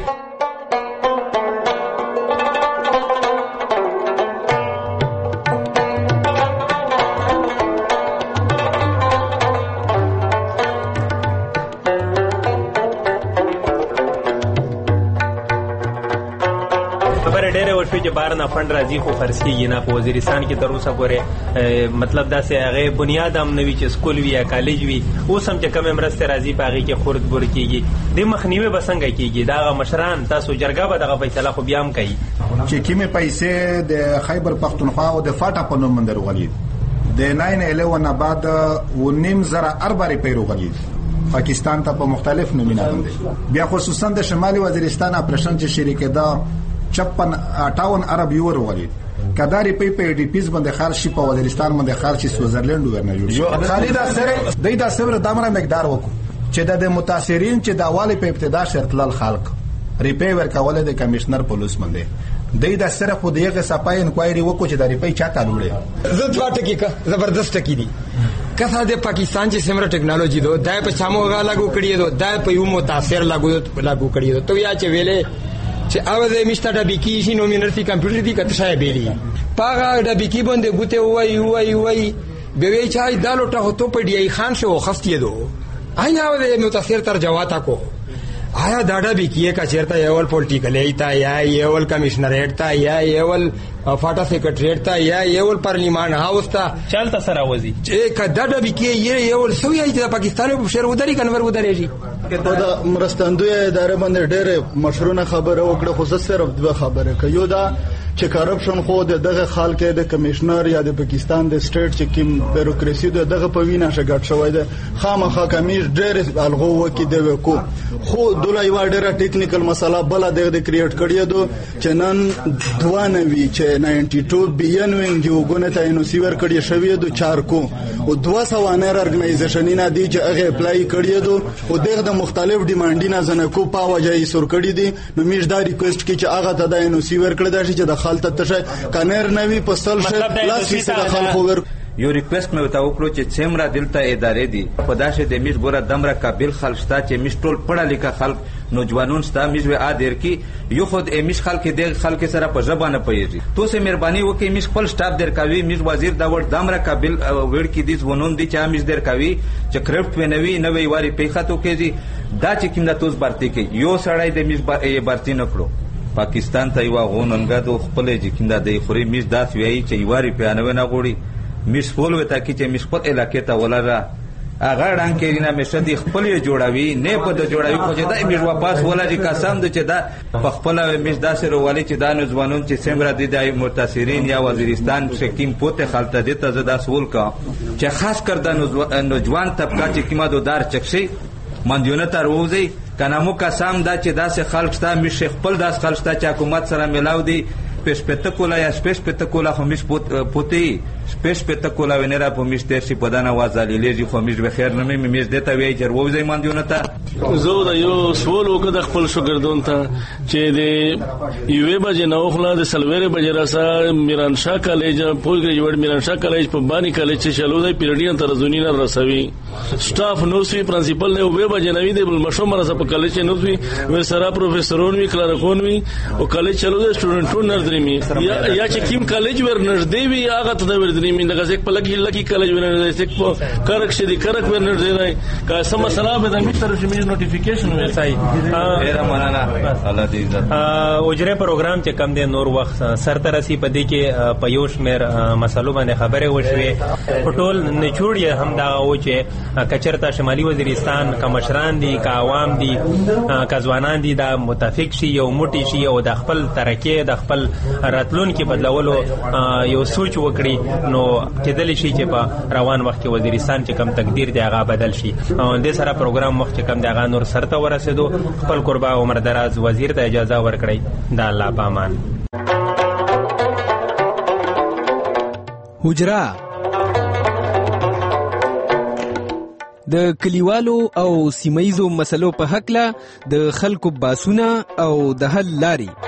شو چې بار نه فند راځي خو خرڅ کیږي نه. په وزیرستان کې تر اوسه پورې مطلب دا سه هغه بنیاد هم نوي چې سکول وي یا کالج وي اوس هم چې کم مرسته راځي په هغه کې خورد بور کیږي. د مخنیوي بسنګ کیږي دا مشران تاسو جرګه به دغه فیصله خو بیا هم کوي چې کیمه پیسې د خیبر پختونخوا او د فاټا په نوم باندې وغلید د ناین الیون بعد و نیم زره اربع روپۍ وغلید پاکستان ته په مختلف نمونه باندې بیا خصوصا د شمالي وزیرستان اپریشن چې شریک دا پچپن اٹھاون ارب یورو ولید کداري په پی ډی پیز باندې خرج شي په وزیرستان باندې خرج شي سویزرلند ورنه جوړ خالي دا سره د دا سره د امر مقدار وکړو چې د متاثرین چې د اوالی په ابتدا شرط لال خلق ریپی ورکول د کمشنر پولیس باندې د دا سره خو دغه صفای انکوایری وکړو چې د ریپی چاته لوړې زه دوه ټکی کا زبردست ټکی دي کثا د پاکستان چې سمره ټیکنالوژي دو دای په چامو غا لاګو کړی دو دای په یو متاثر لاګو لاګو کړی دو ته یا چې ویلې چې اواز میشته د بیکی شي نو مینرسي کمپیوټر دي کته شای بیلی پاغه د بیکی باندې ګوته وای وای وای به وی چای دالو ته تو په دی خان شو خفتې دو آیا د متاثر ترجمه کو آیا داډا بیکیه کا چیرته یول پولیټیکل ایتا یا یول کمشنریټ تا یا یول فاټا سیکریټریټ تا یا یول پارلیمان هاوس تا چلته سره وځي چې کډا بیکیه یول سوی ایت پاکستان په شهر وداري کنور وداري شي دا مرستندوی اداره باندې ډېر مشرونه خبره وکړه خو صرف دوه خبره کوي دا چې کرپشن خو د دغه خلک د کمشنر یا د پاکستان د سټیټ چې کوم بیروکراسي دغه په وینا شګټ شوی ده خامخا کمیش ډېر الغو وکي دی وکو خو دلای و ډېر ټیکنیکل مسله بل د کریټ کړی دو چې نن دوانوي چې نائنٹی ټو بلین وینګ یو غونه ته نو سیور کړی شوی دو چار کو او دوه سو انر ارګنایزیشن نه دی چې هغه اپلای کړی دو او دغه د مختلف ډیمانډینه زنه کو پاو جاي سور کړی دي نو میش دا ریکوست کی چې هغه ته د نو سیور کړی دا چې د خالت تشه کنر نوی پستل شه لاس فیصد خلکو ور یو ریکوست مې وتا وکړو چې څومره دلته ادارې دي په داسې د میش ګوره دمره قابل خلک شته چې میش ټول پړه لیکه خلک نوجوانون ستا میش و ادر کی یو خود میش خلک د خلک سره په ژبانه پیږي تو سه مهرباني وکي میش خپل سټاف در کوي میش وزیر دا ور دمره قابل وړ کی دي ونون دي چې میش در کوي چې کرپټ ونوي نوې واري پیخاتو کېږي دا چې کیند توس برتی کې یو سړی د میش برتی نکړو پاکستان ته یو غوننګا د خپل چې کیند د خوري میش داس وی چې یواري پیانو نه غوړي میش فول وتا کی چې میش خپل علاقې ته ولره اگر ډان کې نه مشه دی خپل جوړاوي نه په د جوړاوي خو چې دا میش واپس ولري قسم د چې دا په خپل میش داسې روالي چې دا نوځوانون چې سمرا دي د متاثرین یا وزیرستان شکیم پوته خلته دي ته زدا سوال کا چې خاص کر د نوجوان طبقه چې کیما دو دار چکشي مندیونه تر وځي کنه مو قسم دا چې داسې خلک ستا میش خپل داس خلک ستا چې حکومت سره ملاو دي پېش پته کولا یا سپېش پته کولا خو میش پوتې سپېش پته کولا ونرا په میش تر شي پدانه وازالې لږی خو میش به خیر نه مې میش دته وی چر وځي مندیونه ته زه دا یو سوال وکړ خپل شوګردون ته چې د یوې بجې نو خلا د سلويره بجې راسه میران شاه کالج پوز ګریجویټ میران شاه کالج په بانی کالج چې چلو دی پیریډین تر زونی نه رسوي سټاف نو سی پرنسپل نه وې بجې نوې د مشو مرسه په کالج نو وی و سره پروفیسورون وی کلارکون وی او کالج چلو د سټوډنټونو نردري یا یا چې کیم کالج ور نږدې وی هغه ته ورځنی مين دغه څه په لګي لګي کالج ور نږدې څه کرک شدي کرک ور نږدې راي کا سم مسله به د میتر شي نوټیفیکیشن وسای ډیر مننه الله دې عزت اوجره پروګرام چې کم دي نور وخت سرته رسی پدې کې پيوش مېر مسلو باندې خبره وشوي ټول نچوړي هم دا او چې کچرتا شمالي وزیرستان کا مشران دي کا عوام دي کا ځوانان دي دا متفق شي یو موټي شي او د خپل ترکه د خپل راتلون کې بدلولو یو سوچ وکړي نو کېدل شي چې په روان وخت کې وزیرستان چې کم تقدیر دی هغه بدل شي د سره پروګرام وخت چې کم دی هغه نور سرته ورسېدو خپل قربا عمر دراز وزیر ته اجازه ورکړي دا الله پامان حجرا د کلیوالو او سیمایزو مسلو په حق له د خلکو باسونه او د حل لاري